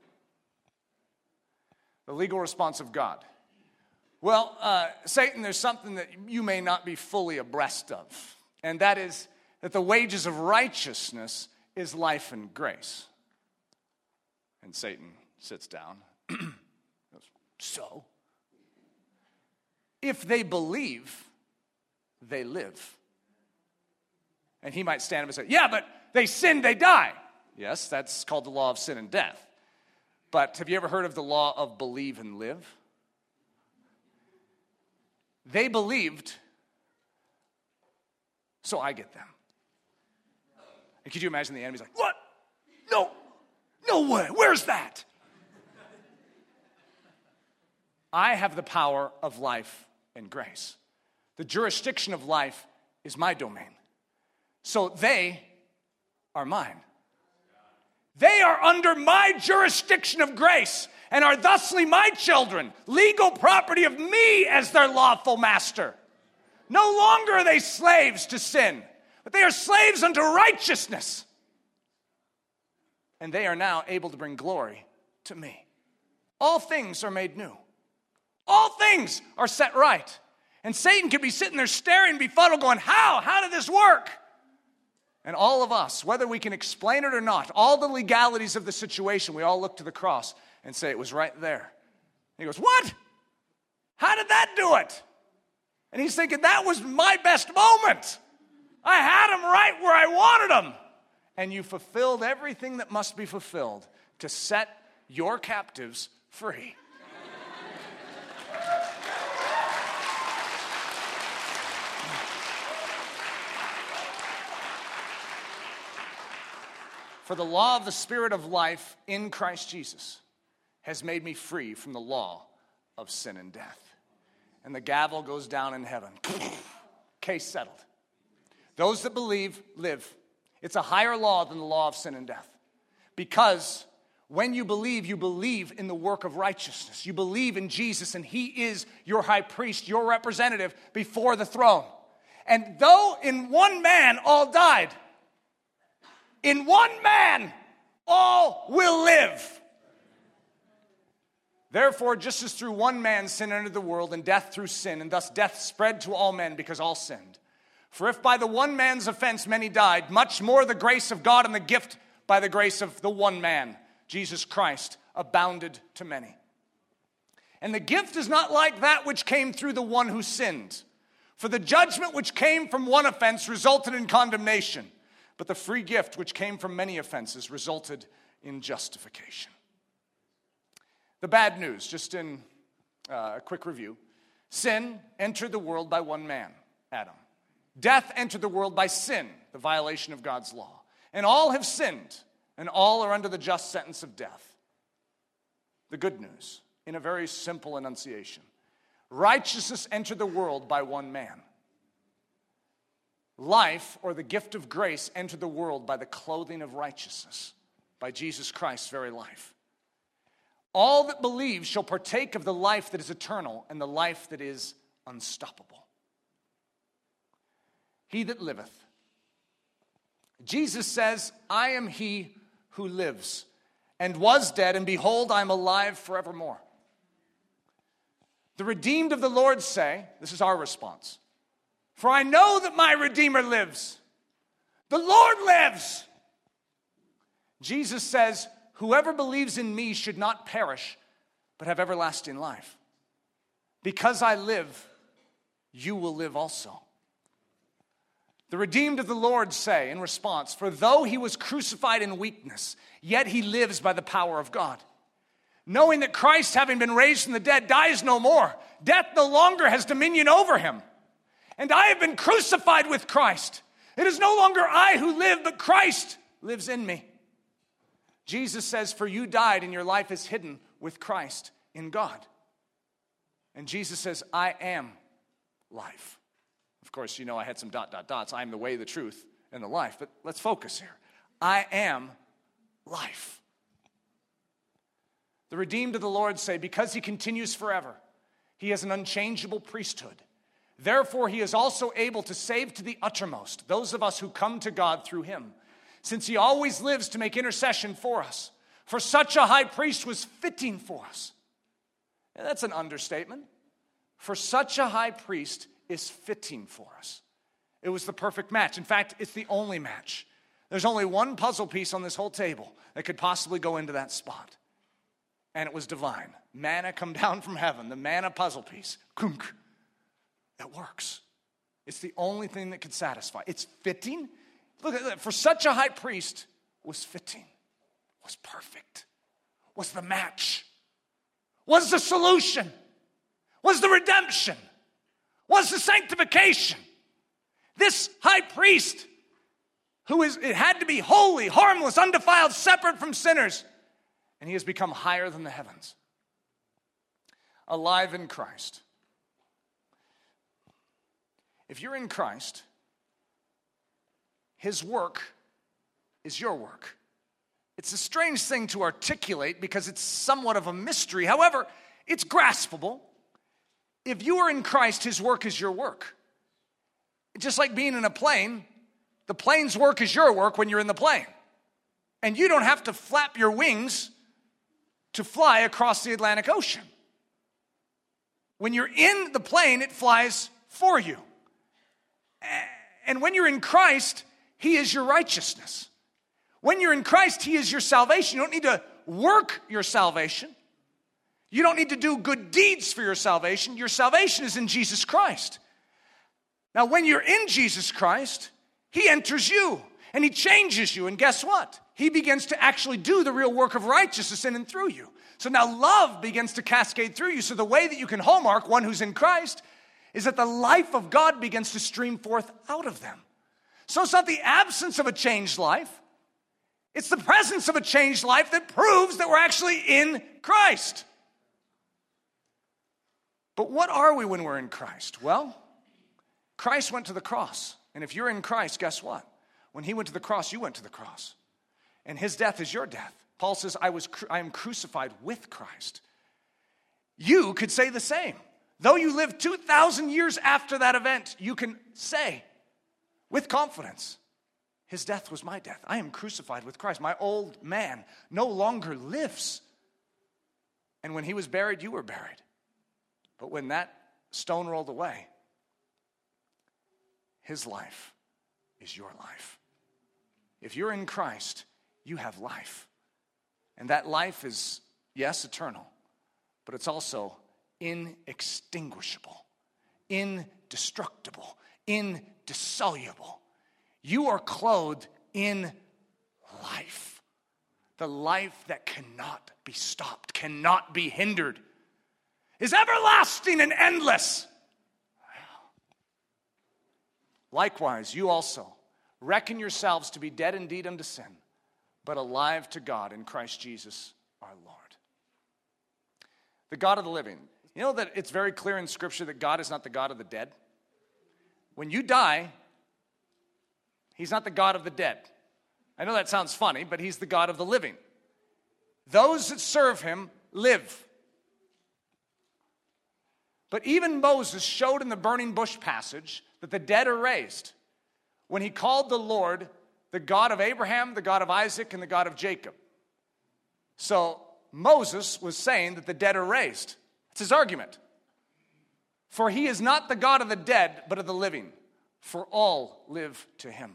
The legal response of God. Well, uh, Satan, there's something that you may not be fully abreast of, and that is that the wages of righteousness is life and grace. And Satan sits down. Goes, so, if they believe, they live. And he might stand up and say, yeah, but they sin, they die. Yes, that's called the law of sin and death. But have you ever heard of the law of believe and live? They believed, so I get them. And could you imagine the enemy's like, what? No, no way, where's that? I have the power of life and grace. The jurisdiction of life is my domain. So they are mine. They are under my jurisdiction of grace and are thusly my children, legal property of me as their lawful master. No longer are they slaves to sin, but they are slaves unto righteousness. And they are now able to bring glory to me. All things are made new. All things are set right. And Satan could be sitting there staring, befuddled, going, how? How did this work? And all of us, whether we can explain it or not, all the legalities of the situation, we all look to the cross and say, it was right there. And he goes, what? How did that do it? And he's thinking, that was my best moment. I had him right where I wanted him. And you fulfilled everything that must be fulfilled to set your captives free. For the law of the Spirit of life in Christ Jesus has made me free from the law of sin and death. And the gavel goes down in heaven. Case settled. Those that believe live. It's a higher law than the law of sin and death. Because when you believe, you believe in the work of righteousness. You believe in Jesus, and he is your high priest, your representative before the throne. And though in one man all died, in one man all will live. Therefore, just as through one man sin entered the world, and death through sin, and thus death spread to all men because all sinned. For if by the one man's offense many died, much more the grace of God and the gift by the grace of the one man, Jesus Christ, abounded to many. And the gift is not like that which came through the one who sinned. For the judgment which came from one offense resulted in condemnation, but the free gift which came from many offenses resulted in justification. The bad news, just in uh, a quick review. Sin entered the world by one man, Adam. Death entered the world by sin, the violation of God's law. And all have sinned, and all are under the just sentence of death. The good news, in a very simple enunciation. Righteousness entered the world by one man. Life, or the gift of grace, entered the world by the clothing of righteousness, by Jesus Christ's very life. All that believe shall partake of the life that is eternal and the life that is unstoppable. He that liveth. Jesus says, I am he who lives and was dead, and behold, I am alive forevermore. The redeemed of the Lord say, this is our response, for I know that my Redeemer lives. The Lord lives. Jesus says, whoever believes in me should not perish, but have everlasting life. Because I live, you will live also. The redeemed of the Lord say in response, for though he was crucified in weakness, yet he lives by the power of God. Knowing that Christ, having been raised from the dead, dies no more. Death no longer has dominion over him. And I have been crucified with Christ. It is no longer I who live, but Christ lives in me. Jesus says, for you died and your life is hidden with Christ in God. And Jesus says, I am life. Of course, you know I had some dot, dot, dots. I am the way, the truth, and the life. But let's focus here. I am life. The redeemed of the Lord say, because he continues forever, he has an unchangeable priesthood. Therefore, he is also able to save to the uttermost those of us who come to God through him, since he always lives to make intercession for us. For such a high priest was fitting for us. And that's an understatement. For such a high priest is fitting for us. It was the perfect match. In fact, it's the only match. There's only one puzzle piece on this whole table that could possibly go into that spot. And it was divine. Manna come down from heaven, the manna puzzle piece. Kunk. It works. It's the only thing that could satisfy. It's fitting. Look at that. For such a high priest was fitting, was perfect, was the match, was the solution, was the redemption, was the sanctification. This high priest, who is, it had to be holy, harmless, undefiled, separate from sinners, and he has become higher than the heavens. Alive in Christ. If you're in Christ, his work is your work. It's a strange thing to articulate because it's somewhat of a mystery. However, it's graspable. If you are in Christ, his work is your work. Just like being in a plane, the plane's work is your work when you're in the plane. And you don't have to flap your wings to fly across the Atlantic Ocean. When you're in the plane, it flies for you. And when you're in Christ, he is your righteousness. When you're in Christ, he is your salvation. You don't need to work your salvation. You don't need to do good deeds for your salvation. Your salvation is in Jesus Christ. Now, when you're in Jesus Christ, he enters you and he changes you. And guess what? He begins to actually do the real work of righteousness in and through you. So now love begins to cascade through you. So the way that you can hallmark one who's in Christ is that the life of God begins to stream forth out of them. So it's not the absence of a changed life. It's the presence of a changed life that proves that we're actually in Christ. But what are we when we're in Christ? Well, Christ went to the cross. And if you're in Christ, guess what? When he went to the cross, you went to the cross. And his death is your death. Paul says, I was, I am crucified with Christ. You could say the same. Though you lived two thousand years after that event, you can say with confidence, his death was my death. I am crucified with Christ. My old man no longer lives. And when he was buried, you were buried. But when that stone rolled away, his life is your life. If you're in Christ, you have life. And that life is, yes, eternal, but it's also inextinguishable, indestructible, indissoluble. You are clothed in life. The life that cannot be stopped, cannot be hindered, is everlasting and endless. Likewise, you also reckon yourselves to be dead indeed unto sin, but alive to God in Christ Jesus our Lord. The God of the living. You know that it's very clear in Scripture that God is not the God of the dead? When you die, he's not the God of the dead. I know that sounds funny, but he's the God of the living. Those that serve him live. But even Moses showed in the burning bush passage that the dead are raised when he called the Lord the God of Abraham, the God of Isaac, and the God of Jacob. So Moses was saying that the dead are raised. That's his argument. For he is not the God of the dead, but of the living, for all live to him.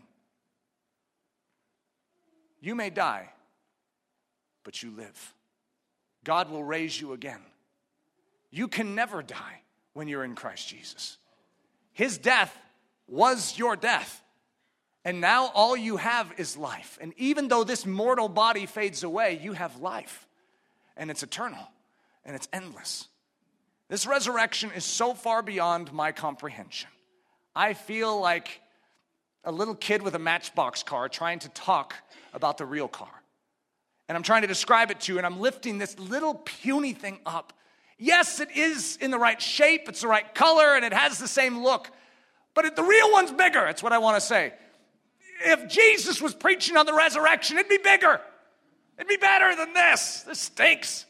You may die, but you live. God will raise you again. You can never die when you're in Christ Jesus. His death was your death. And now all you have is life. And even though this mortal body fades away, you have life. And it's eternal. And it's endless. This resurrection is so far beyond my comprehension. I feel like a little kid with a Matchbox car trying to talk about the real car. And I'm trying to describe it to you, and I'm lifting this little puny thing up. Yes, it is in the right shape, it's the right color, and it has the same look. But it, the real one's bigger, that's what I want to say. If Jesus was preaching on the resurrection, it'd be bigger. It'd be better than this. This stinks.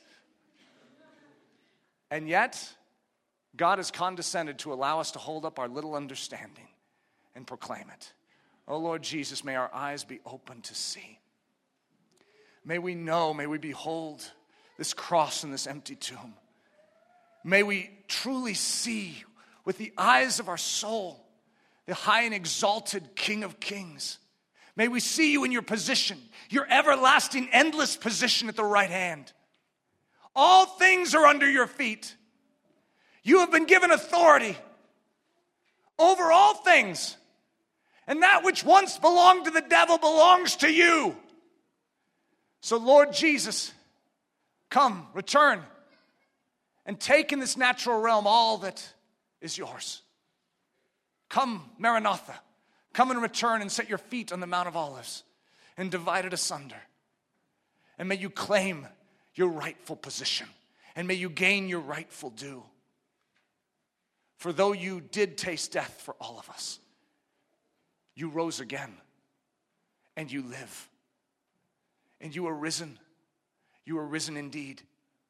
And yet, God has condescended to allow us to hold up our little understanding and proclaim it. Oh, Lord Jesus, may our eyes be open to see. May we know, may we behold this cross and this empty tomb. May we truly see with the eyes of our soul the high and exalted King of Kings. May we see you in your position, your everlasting, endless position at the right hand. All things are under your feet. You have been given authority over all things. And that which once belonged to the devil belongs to you. So, Lord Jesus, come, return, and take in this natural realm all that is yours. Come, Maranatha, come and return and set your feet on the Mount of Olives and divide it asunder. And may you claim your rightful position, and may you gain your rightful due. For though you did taste death for all of us, you rose again, and you live. And you are risen. You are risen indeed.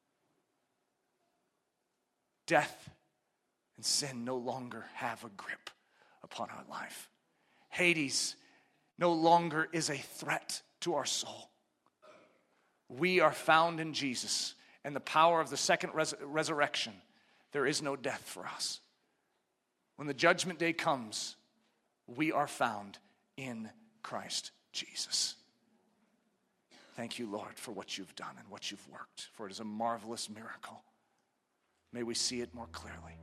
Death and sin no longer have a grip upon our life. Hades no longer is a threat to our soul. We are found in Jesus, and the power of the second res- resurrection. There is no death for us. When the judgment day comes, we are found in Christ Jesus. Thank you, Lord, for what you've done and what you've worked, for it is a marvelous miracle. May we see it more clearly.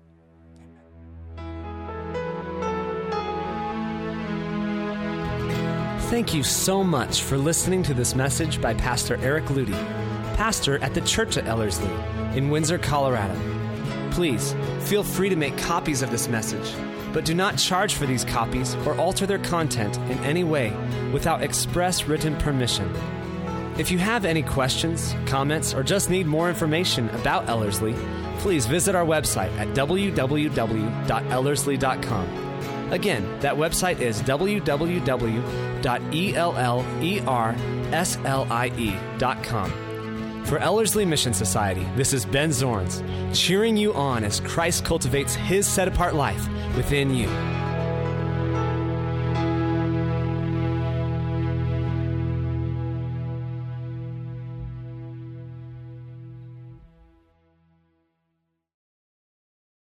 Thank you so much for listening to this message by Pastor Eric Ludy, pastor at the Church at Ellerslie in Windsor, Colorado. Please feel free to make copies of this message, but do not charge for these copies or alter their content in any way without express written permission. If you have any questions, comments, or just need more information about Ellerslie, please visit our website at w w w dot ellerslie dot com. Again, that website is w w w dot ellerslie dot com. For Ellerslie Mission Society, this is Ben Zorns, cheering you on as Christ cultivates His set-apart life within you.